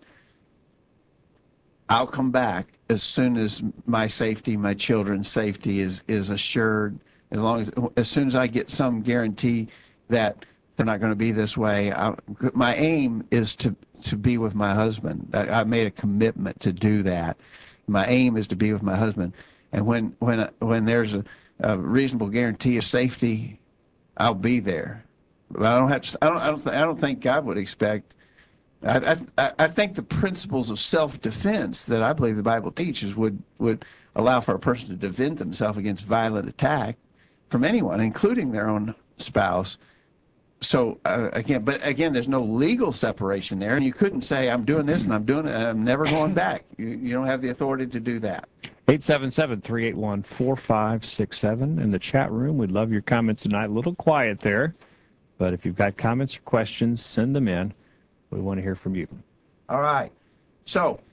I'll come back as soon as my safety, my children's safety is assured. As soon as I get some guarantee that they're not going to be this way. My aim is to be with my husband. I made a commitment to do that. My aim is to be with my husband. And when there's a reasonable guarantee of safety, I'll be there. But I don't have to. I don't think God would expect. I think the principles of self-defense that I believe the Bible teaches would allow for a person to defend themselves against violent attack from anyone, including their own spouse. So again, there's no legal separation there, and you couldn't say, I'm doing this and I'm doing it and I'm never going back. You don't have the authority to do that. 877-381-4567 in the chat room. We'd love your comments tonight. A little quiet there, but if you've got comments or questions, send them in. We want to hear from you. All right. So,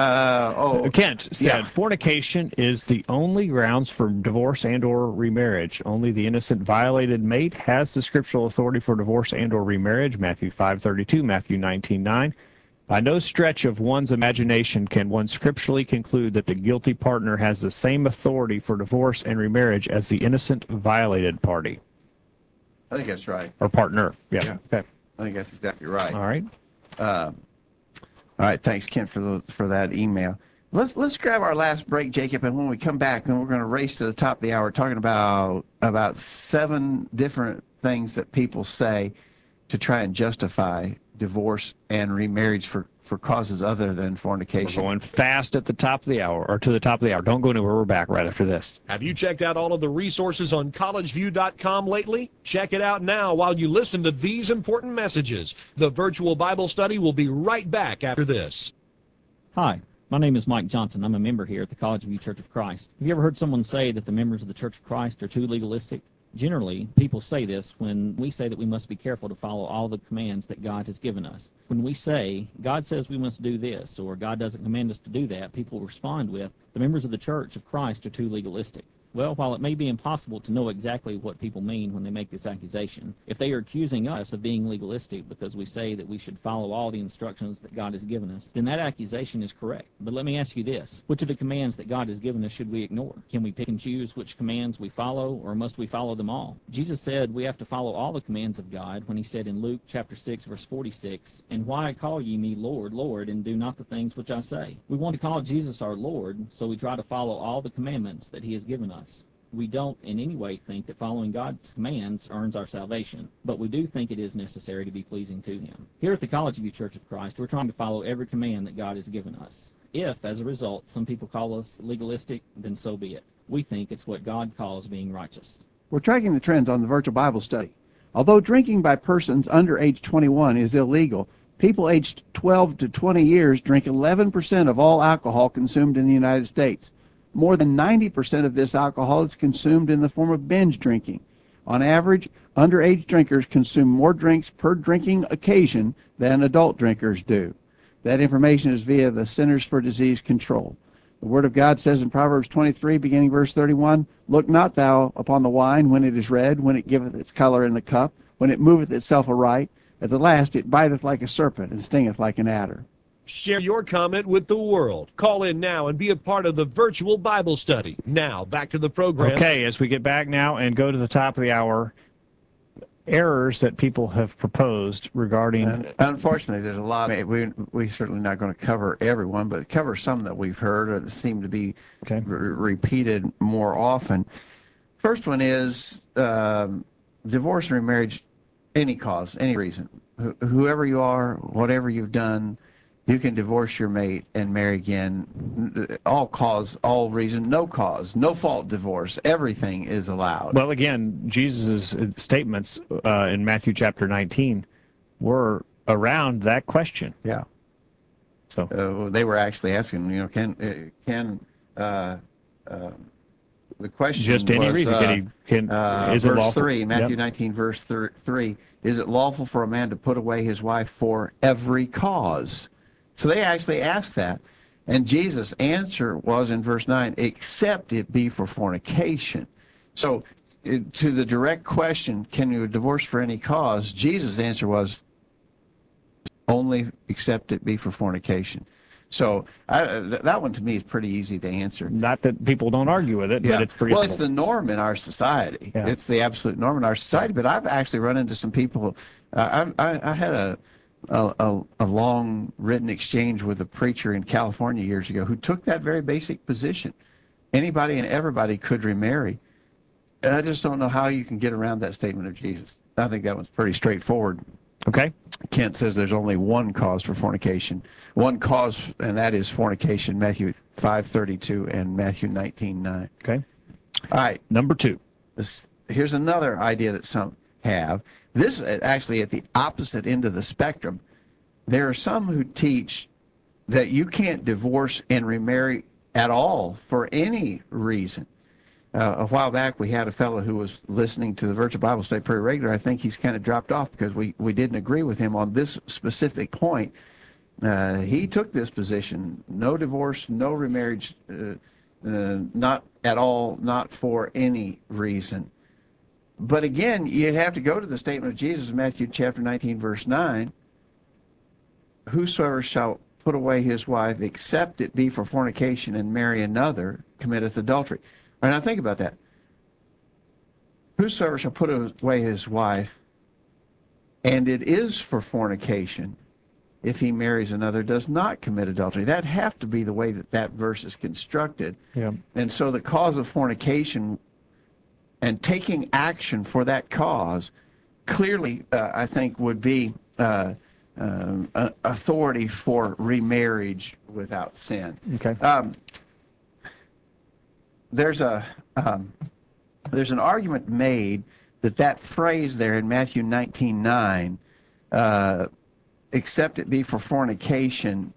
Kent said, yeah. Fornication is the only grounds for divorce and or remarriage. Only the innocent violated mate has the scriptural authority for divorce and or remarriage. Matthew 5:32, Matthew 19:9. By no stretch of one's imagination can one scripturally conclude that the guilty partner has the same authority for divorce and remarriage as the innocent violated party. I think that's right. Or partner. Yeah. Okay. I think that's exactly right. All right. All right, thanks, Kent, for that email. Let's grab our last break, Jacob, and when we come back, then we're going to race to the top of the hour, talking about 7 different things that people say to try and justify divorce and remarriage for causes other than fornication. We're going fast at the top of the hour, or to the top of the hour. Don't go anywhere. We're back right after this. Have you checked out all of the resources on collegeview.com lately? Check it out now while you listen to these important messages. The virtual Bible study will be right back after this. Hi, my name is Mike Johnson. I'm a member here at the College View Church of Christ. Have you ever heard someone say that the members of the Church of Christ are too legalistic? Generally, people say this when we say that we must be careful to follow all the commands that God has given us. When we say, God says we must do this, or God doesn't command us to do that, people respond with, the members of the Church of Christ are too legalistic. Well, while it may be impossible to know exactly what people mean when they make this accusation, if they are accusing us of being legalistic because we say that we should follow all the instructions that God has given us, then that accusation is correct. But let me ask you this. Which of the commands that God has given us should we ignore? Can we pick and choose which commands we follow, or must we follow them all? Jesus said we have to follow all the commands of God when he said in Luke chapter 6, verse 46, "And why call ye me Lord, Lord, and do not the things which I say?" We want to call Jesus our Lord, so we try to follow all the commandments that he has given us. We don't in any way think that following God's commands earns our salvation, but we do think it is necessary to be pleasing to him. Here at the College View Church of Christ, we're trying to follow every command that God has given us. If, as a result, some people call us legalistic, then so be it. We think it's what God calls being righteous. We're tracking the trends on the virtual Bible study. Although drinking by persons under age 21 is illegal, people aged 12 to 20 years drink 11% of all alcohol consumed in the United States. More than 90% of this alcohol is consumed in the form of binge drinking. On average, underage drinkers consume more drinks per drinking occasion than adult drinkers do. That information is via the Centers for Disease Control. The Word of God says in Proverbs 23, beginning verse 31, "Look not thou upon the wine when it is red, when it giveth its color in the cup, when it moveth itself aright. At the last it biteth like a serpent, and stingeth like an adder." Share your comment with the world. Call in now and be a part of the virtual Bible study. Now, back to the program. Okay, as we get back now and go to the top of the hour, errors that people have proposed regarding... And unfortunately, there's a lot. We're certainly not going to cover everyone, but cover some that we've heard or that seem to be Okay. repeated more often. First one is divorce and remarriage, any cause, any reason. Whoever you are, whatever you've done, you can divorce your mate and marry again. All cause, all reason, no cause, no fault divorce. Everything is allowed. Well, again, Jesus' statements in Matthew chapter 19 were around that question. Yeah. So They were actually asking, can the question just any was, reason. Is it verse lawful? 3, Matthew Yep. 19, verse 3, is it lawful for a man to put away his wife for every cause? So they actually asked that. And Jesus' answer was in verse 9, except it be for fornication. So to the direct question, can you divorce for any cause, Jesus' answer was only except it be for fornication. So that one to me is pretty easy to answer. Not that people don't argue with it, but it's pretty well, simple. it's the norm in our society. Yeah. It's the absolute norm in our society. But I've actually run into some people. I had a long written exchange with a preacher in California years ago who took that very basic position. Anybody and everybody could remarry. And I just don't know how you can get around that statement of Jesus. I think that one's pretty straightforward. Okay. Kent says there's only one cause for fornication. One cause, and that is fornication, Matthew 5:32 and Matthew 19:9. Okay. All right. Number 2. Here's another idea that some have. This is actually at the opposite end of the spectrum. There are some who teach that you can't divorce and remarry at all for any reason. A while back, we had a fellow who was listening to the Virtual Bible Study pretty regular. I think he's kind of dropped off because we didn't agree with him on this specific point. He took this position: no divorce, no remarriage, not at all, not for any reason. But again, you'd have to go to the statement of Jesus in Matthew chapter 19, verse 9. Whosoever shall put away his wife, except it be for fornication, and marry another, committeth adultery. All right, now think about that. Whosoever shall put away his wife, and it is for fornication, if he marries another, does not commit adultery. That have to be the way that verse is constructed. Yeah. And so the cause of fornication and taking action for that cause clearly, I think, would be authority for remarriage without sin. Okay. There's an argument made that phrase there in Matthew 19:9, except it be for fornication,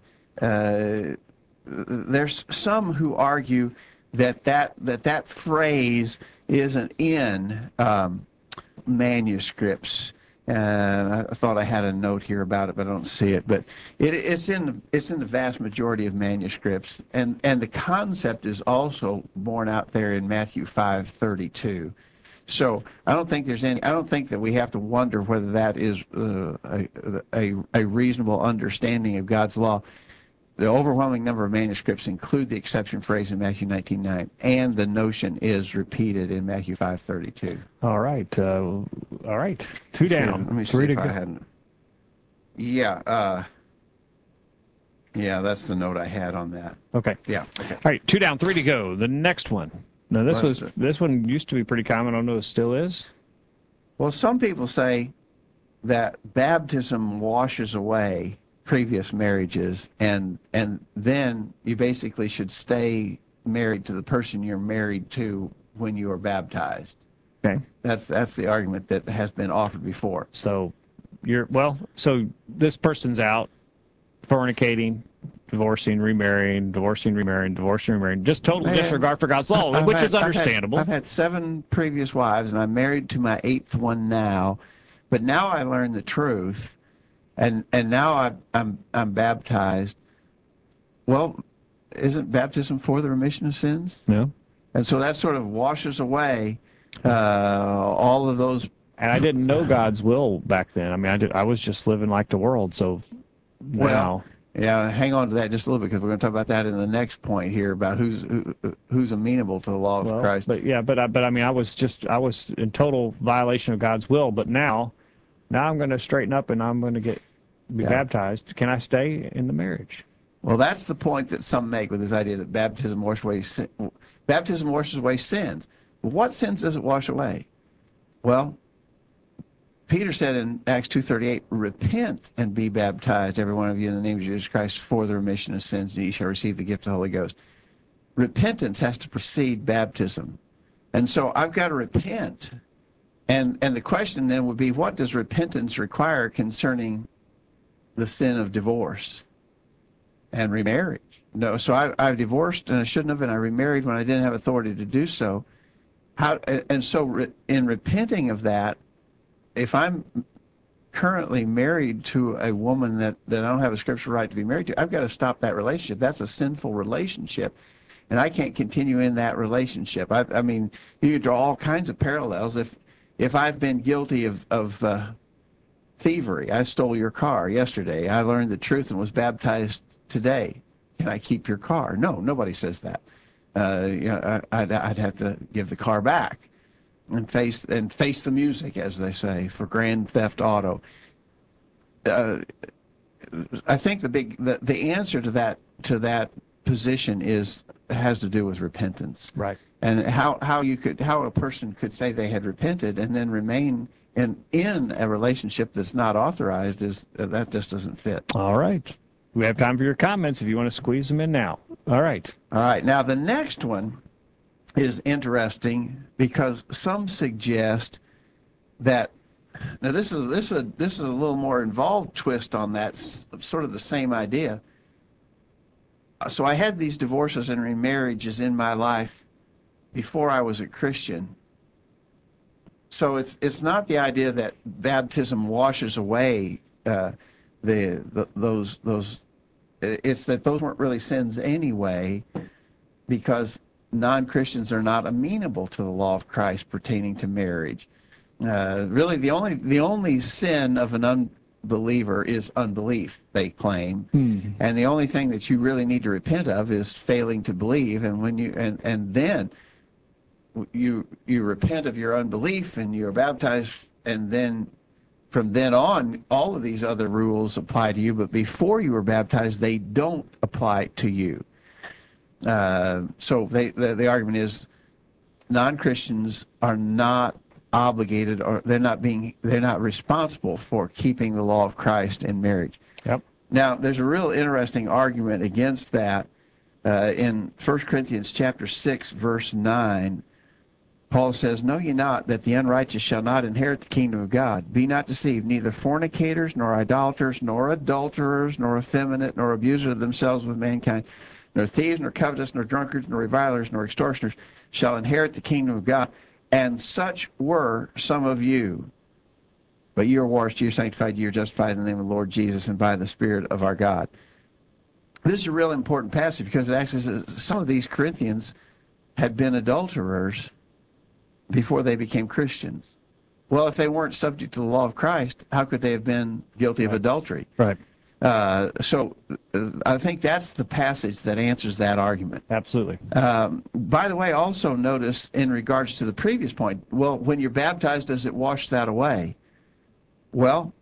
there's some who argue that phrase isn't in manuscripts. I thought I had a note here about it, but I don't see it. But it's in the vast majority of manuscripts, and the concept is also borne out there in Matthew 5:32. So I don't think that we have to wonder whether that is a reasonable understanding of God's law. The overwhelming number of manuscripts include the exception phrase in Matthew 19:9, and the notion is repeated in Matthew 5:32. All right. All right. 2 down. Let me see 3 to if I go. hadn't. Yeah. Yeah, that's the note I had on that. Okay. Yeah. Okay. All right. 2 down, 3 to go. The next one. Now, What is it? this one used to be pretty common. I don't know if it still is. Well, some people say that baptism washes away previous marriages, and then you basically should stay married to the person you're married to when you are baptized. Okay. That's the argument that has been offered before. So so this person's out fornicating, divorcing, remarrying, divorcing, remarrying, divorcing, remarrying, just total disregard for God's law, which is understandable. I've had 7 previous wives, and I'm married to my 8th one now. But now I learn the truth, and now I'm baptized. Well, isn't baptism for the remission of sins? No. And so that sort of washes away all of those. And I didn't know God's will back then. I mean, I was just living like the world. So now, Well, Yeah, hang on to that just a little bit because we're going to talk about that in the next point here about who's amenable to the law of Christ. But I mean, I was in total violation of God's will. But now I'm going to straighten up and I'm going to be baptized. Can I stay in the marriage? Well, that's the point that some make with this idea that baptism washes away sins. What sins does it wash away? Well, Peter said in Acts 2:38, repent and be baptized, every one of you, in the name of Jesus Christ, for the remission of sins, and ye shall receive the gift of the Holy Ghost. Repentance has to precede baptism. And so I've got to repent. And the question then would be, what does repentance require concerning the sin of divorce and remarriage? No, so I've divorced and I shouldn't have, and I remarried when I didn't have authority to do so. In repenting of that, if I'm currently married to a woman that I don't have a scriptural right to be married to, I've got to stop that relationship. That's a sinful relationship, and I can't continue in that relationship. I mean, you could draw all kinds of parallels. If I've been guilty of thievery, I stole your car yesterday, I learned the truth and was baptized today, can I keep your car? No, nobody says that. I'd have to give the car back and face the music, as they say, for Grand Theft Auto. I think the answer to that position has to do with repentance. Right. And how a person could say they had repented and then remain in a relationship that's not authorized that just doesn't fit. All right. We have time for your comments if you want to squeeze them in now. All right. All right. Now the next one is interesting because some suggest that now this is a little more involved twist on that, sort of the same idea. So I had these divorces and remarriages in my life before I was a Christian. So it's not the idea that baptism washes away those. It's that those weren't really sins anyway, because non-Christians are not amenable to the law of Christ pertaining to marriage. Really, the only sin of an unbeliever is unbelief, they claim, and the only thing that you really need to repent of is failing to believe. And when you and then you repent of your unbelief and you're baptized, and then from then on, all of these other rules apply to you. But before you were baptized, they don't apply to you. So the argument is non-Christians are not obligated, or they're not responsible for keeping the law of Christ in marriage. Yep. Now, there's a real interesting argument against that in 1 Corinthians chapter 6, verse 9. Paul says, "Know ye not that the unrighteous shall not inherit the kingdom of God? Be not deceived, neither fornicators, nor idolaters, nor adulterers, nor effeminate, nor abusers of themselves with mankind, nor thieves, nor covetous, nor drunkards, nor revilers, nor extortioners shall inherit the kingdom of God. And such were some of you. But you are washed, you are sanctified, you are justified in the name of the Lord Jesus and by the Spirit of our God." This is a real important passage because it actually says some of these Corinthians had been adulterers before they became Christians. Well, if they weren't subject to the law of Christ, how could they have been guilty of adultery? Right. So I think that's the passage that answers that argument. Absolutely. By the way, also notice in regards to the previous point, well, when you're baptized, does it wash that away? Well,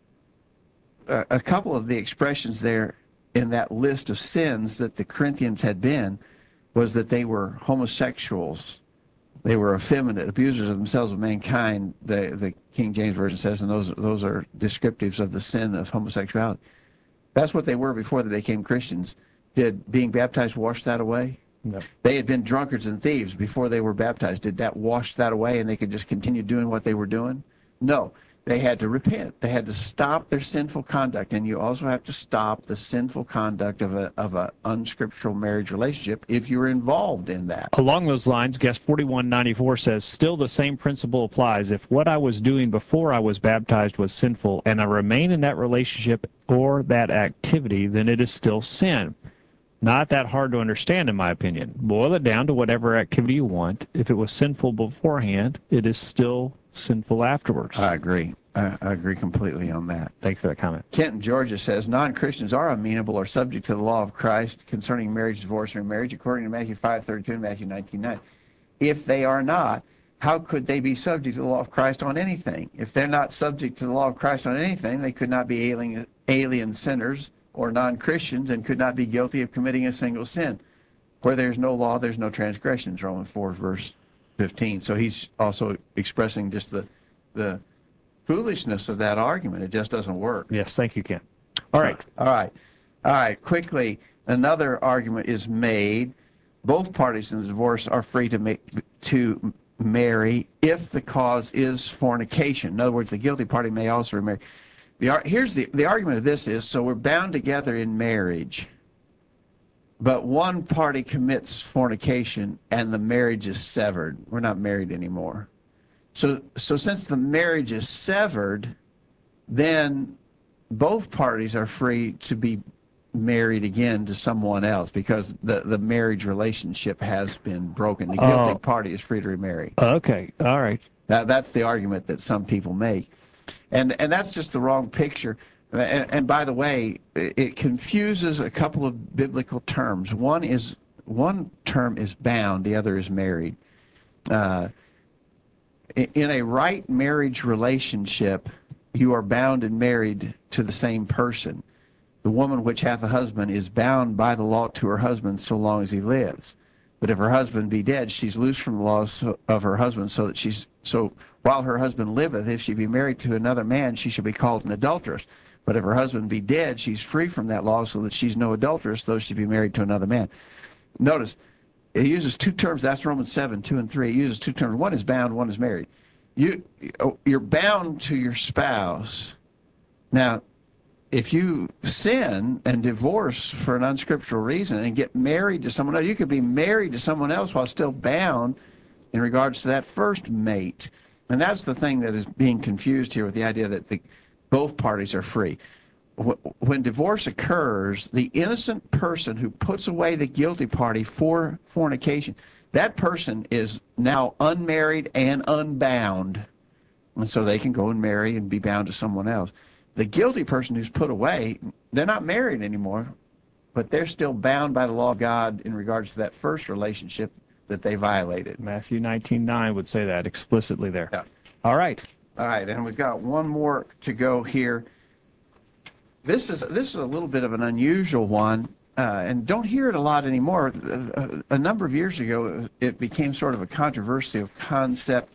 a couple of the expressions there in that list of sins that the Corinthians had been was that they were homosexuals. They were effeminate, abusers of themselves with mankind, the King James Version says, and those are descriptives of the sin of homosexuality. That's what they were before they became Christians. Did being baptized wash that away? No. They had been drunkards and thieves before they were baptized. Did that wash that away and they could just continue doing what they were doing? No. They had to repent. They had to stop their sinful conduct, and you also have to stop the sinful conduct of a unscriptural marriage relationship if you're involved in that. Along those lines, Guest 4194 says, still the same principle applies. If what I was doing before I was baptized was sinful, and I remain in that relationship or that activity, then it is still sin. Not that hard to understand, in my opinion. Boil it down to whatever activity you want. If it was sinful beforehand, it is still sinful afterwards. I agree. I agree completely on that. Thank you for that comment. Kent in Georgia says, non-Christians are amenable or subject to the law of Christ concerning marriage, divorce, and remarriage, according to Matthew 5:32 and Matthew 19:9. If they are not, how could they be subject to the law of Christ on anything? If they're not subject to the law of Christ on anything, they could not be alien sinners or non-Christians and could not be guilty of committing a single sin. Where there's no law, there's no transgressions, Romans 4, verse 15. So he's also expressing just the foolishness of that argument. It just doesn't work. Yes, thank you, Ken. All right. Quickly, another argument is made. Both parties in the divorce are free to marry if the cause is fornication. In other words, the guilty party may also remarry. Here's the argument of this is, so we're bound together in marriage, but one party commits fornication and the marriage is severed. We're not married anymore. So since the marriage is severed, then both parties are free to be married again to someone else because the marriage relationship has been broken. The guilty party is free to remarry. Okay, all right. That's the argument that some people make. And that's just the wrong picture. And by the way, it confuses a couple of biblical terms. One term is bound, the other is married. In a right marriage relationship, you are bound and married to the same person. The woman which hath a husband is bound by the law to her husband so long as he lives. But if her husband be dead, she's loosed from the laws of her husband, so while her husband liveth, if she be married to another man, she shall be called an adulteress. But if her husband be dead, she's free from that law, so that she's no adulteress, though she be married to another man. Notice, it uses two terms. That's Romans 7, 2 and 3. It uses two terms. One is bound, one is married. You're bound to your spouse. Now, if you sin and divorce for an unscriptural reason and get married to someone else, you could be married to someone else while still bound in regards to that first mate. And that's the thing that is being confused here with the idea that both parties are free. When divorce occurs, the innocent person who puts away the guilty party for fornication, that person is now unmarried and unbound. And so they can go and marry and be bound to someone else. The guilty person who's put away, they're not married anymore, but they're still bound by the law of God in regards to that first relationship that they violated. Matthew 19:9 would say that explicitly there. Yeah. All right. All right, and we've got one more to go here. This is a little bit of an unusual one, and don't hear it a lot anymore. A number of years ago, it became sort of a controversial concept.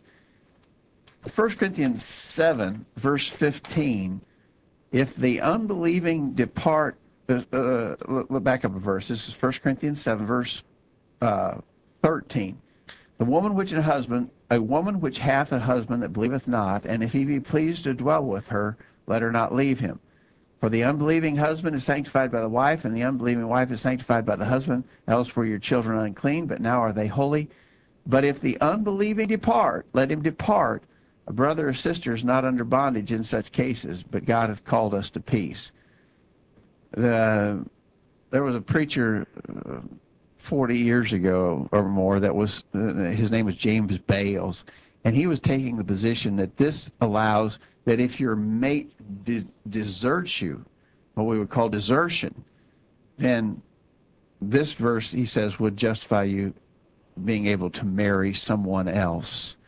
1 Corinthians 7, verse 15, if the unbelieving depart, back up a verse. This is 1 Corinthians 7, verse 13. A woman which hath a husband that believeth not, and if he be pleased to dwell with her, let her not leave him. For the unbelieving husband is sanctified by the wife, and the unbelieving wife is sanctified by the husband. Else were your children unclean, but now are they holy. But if the unbelieving depart, let him depart. A brother or sister is not under bondage in such cases, but God hath called us to peace. There was a preacher 40 years ago or more that was, his name was James Bales, and he was taking the position that this allows that if your mate deserts you, what we would call desertion, then this verse, he says, would justify you being able to marry someone else.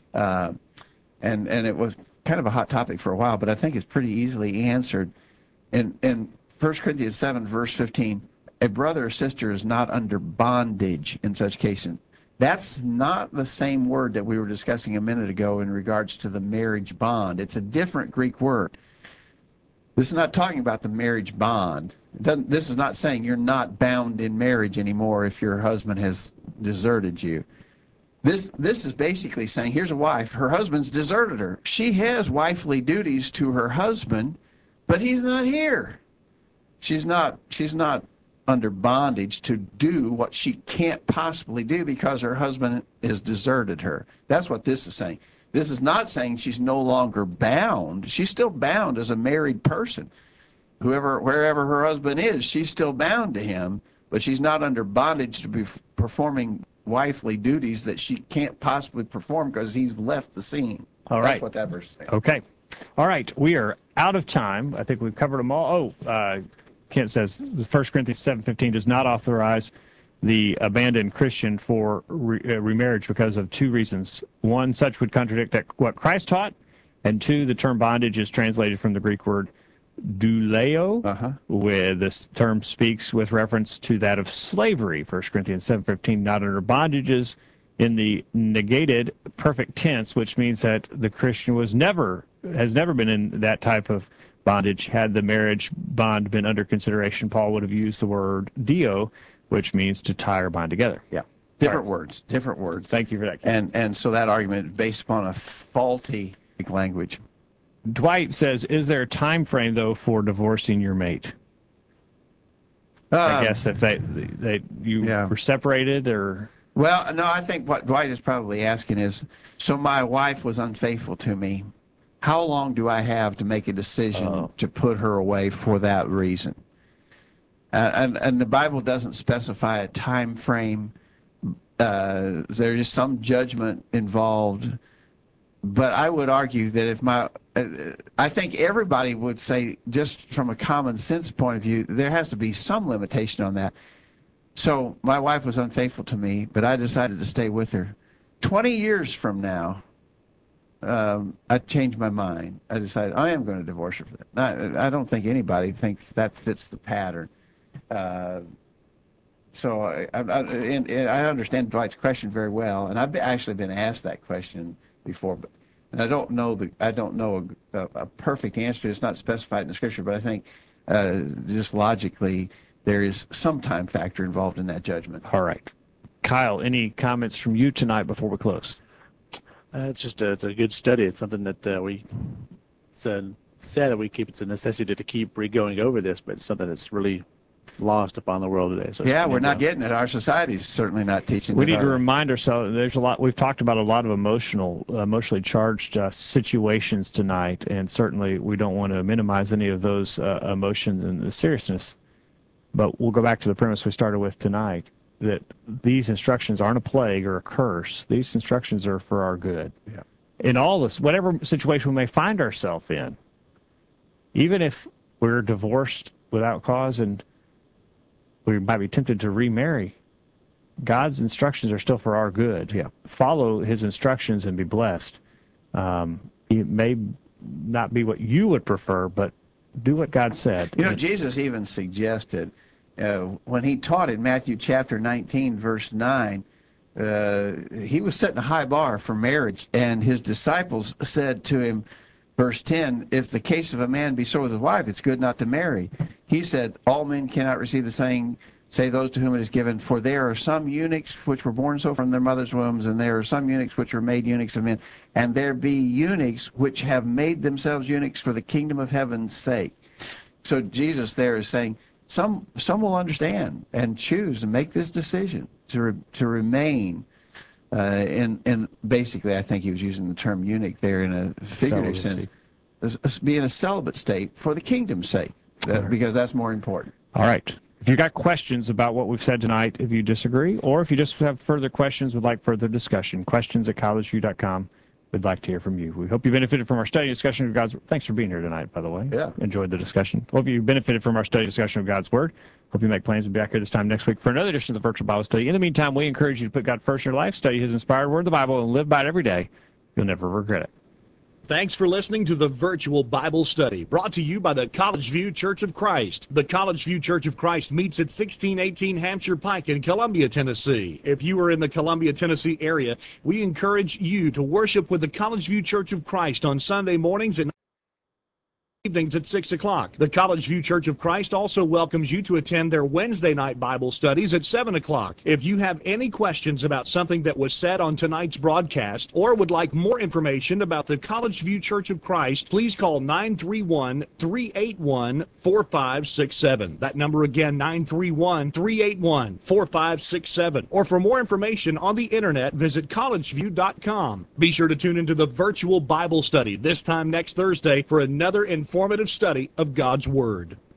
And it was kind of a hot topic for a while, but I think it's pretty easily answered. In 1 Corinthians 7, verse 15, a brother or sister is not under bondage in such cases. That's not the same word that we were discussing a minute ago in regards to the marriage bond. It's a different Greek word. This is not talking about the marriage bond. This is not saying you're not bound in marriage anymore if your husband has deserted you. This is basically saying, here's a wife, her husband's deserted her. She has wifely duties to her husband, but he's not here. She's not under bondage to do what she can't possibly do because her husband has deserted her. That's what this is saying. This is not saying she's no longer bound. She's still bound as a married person. Wherever her husband is, she's still bound to him, but she's not under bondage to be performing wifely duties that she can't possibly perform because he's left the scene. All right. That's what that verse is saying. Okay. All right, we are out of time. I think we've covered them all. Kent says 1 Corinthians 7:15 does not authorize the abandoned Christian for remarriage because of two reasons. One, such would contradict what Christ taught, and two, the term bondage is translated from the Greek word douleo, where this term speaks with reference to that of slavery. 1 Corinthians 7:15, not under bondages, in the negated perfect tense, which means that the Christian has never been in that type of bondage. Had the marriage bond been under consideration, Paul would have used the word dio, which means to tie or bind together. Yeah, different words. Thank you for that, Ken. And so that argument is based upon a faulty language. Dwight says, is there a time frame, though, for divorcing your mate? I guess if you were separated or... Well, no, I think what Dwight is probably asking is, so my wife was unfaithful to me. How long do I have to make a decision to put her away for that reason? And the Bible doesn't specify a time frame. There is some judgment involved. But I would argue that if I think everybody would say, just from a common sense point of view, there has to be some limitation on that. So my wife was unfaithful to me, but I decided to stay with her. 20 years from now, I changed my mind. I decided I am going to divorce her for that. I don't think anybody thinks that fits the pattern. So I understand Dwight's question very well, and I've actually been asked that question before, and I don't know a perfect answer. It's not specified in the Scripture, but I think just logically there is some time factor involved in that judgment. All right. Kyle, any comments from you tonight before we close? It's a good study. It's something that it's sad that we keep, it's a necessity to keep going over this, but it's something that's really lost upon the world today. So yeah, we're not getting it. Our society's certainly not teaching. We need to remind ourselves, there's a lot, we've talked about a lot of emotionally charged situations tonight, and certainly we don't want to minimize any of those emotions and the seriousness. But we'll go back to the premise we started with tonight, that these instructions aren't a plague or a curse. These instructions are for our good. Yeah. In all this, whatever situation we may find ourselves in, even if we're divorced without cause and we might be tempted to remarry, God's instructions are still for our good. Yeah. Follow his instructions and be blessed. It may not be what you would prefer, but do what God said. You know, Jesus even suggested, when he taught in Matthew chapter 19, verse 9, he was setting a high bar for marriage, and his disciples said to him, verse 10, if the case of a man be so with his wife, it's good not to marry. He said, all men cannot receive the saying, say those to whom it is given, for there are some eunuchs which were born so from their mother's wombs, and there are some eunuchs which were made eunuchs of men, and there be eunuchs which have made themselves eunuchs for the kingdom of heaven's sake. So Jesus there is saying, some will understand and choose and make this decision to remain. And basically, I think he was using the term eunuch there in a figurative sense, as being a celibate state for the kingdom's sake, because that's more important. All right. If you've got questions about what we've said tonight, if you disagree, or if you just have further questions, would like further discussion, questions@collegeview.com. We'd like to hear from you. We hope you benefited from our study discussion of God's Word. Thanks for being here tonight, by the way. Yeah. Enjoyed the discussion. Hope you benefited from our study discussion of God's Word. Hope you make plans to be back here this time next week for another edition of the Virtual Bible Study. In the meantime, we encourage you to put God first in your life, study his inspired word, the Bible, and live by it every day. You'll never regret it. Thanks for listening to the Virtual Bible Study, brought to you by the College View Church of Christ. The College View Church of Christ meets at 1618 Hampshire Pike in Columbia, Tennessee. If you are in the Columbia, Tennessee area, we encourage you to worship with the College View Church of Christ on Sunday mornings and evenings at 6 o'clock. The College View Church of Christ also welcomes you to attend their Wednesday night Bible studies at 7 o'clock. If you have any questions about something that was said on tonight's broadcast or would like more information about the College View Church of Christ, please call 931-381-4567. That number again, 931-381-4567. Or for more information on the internet, visit collegeview.com. Be sure to tune into the Virtual Bible Study this time next Thursday for another informative study of God's Word.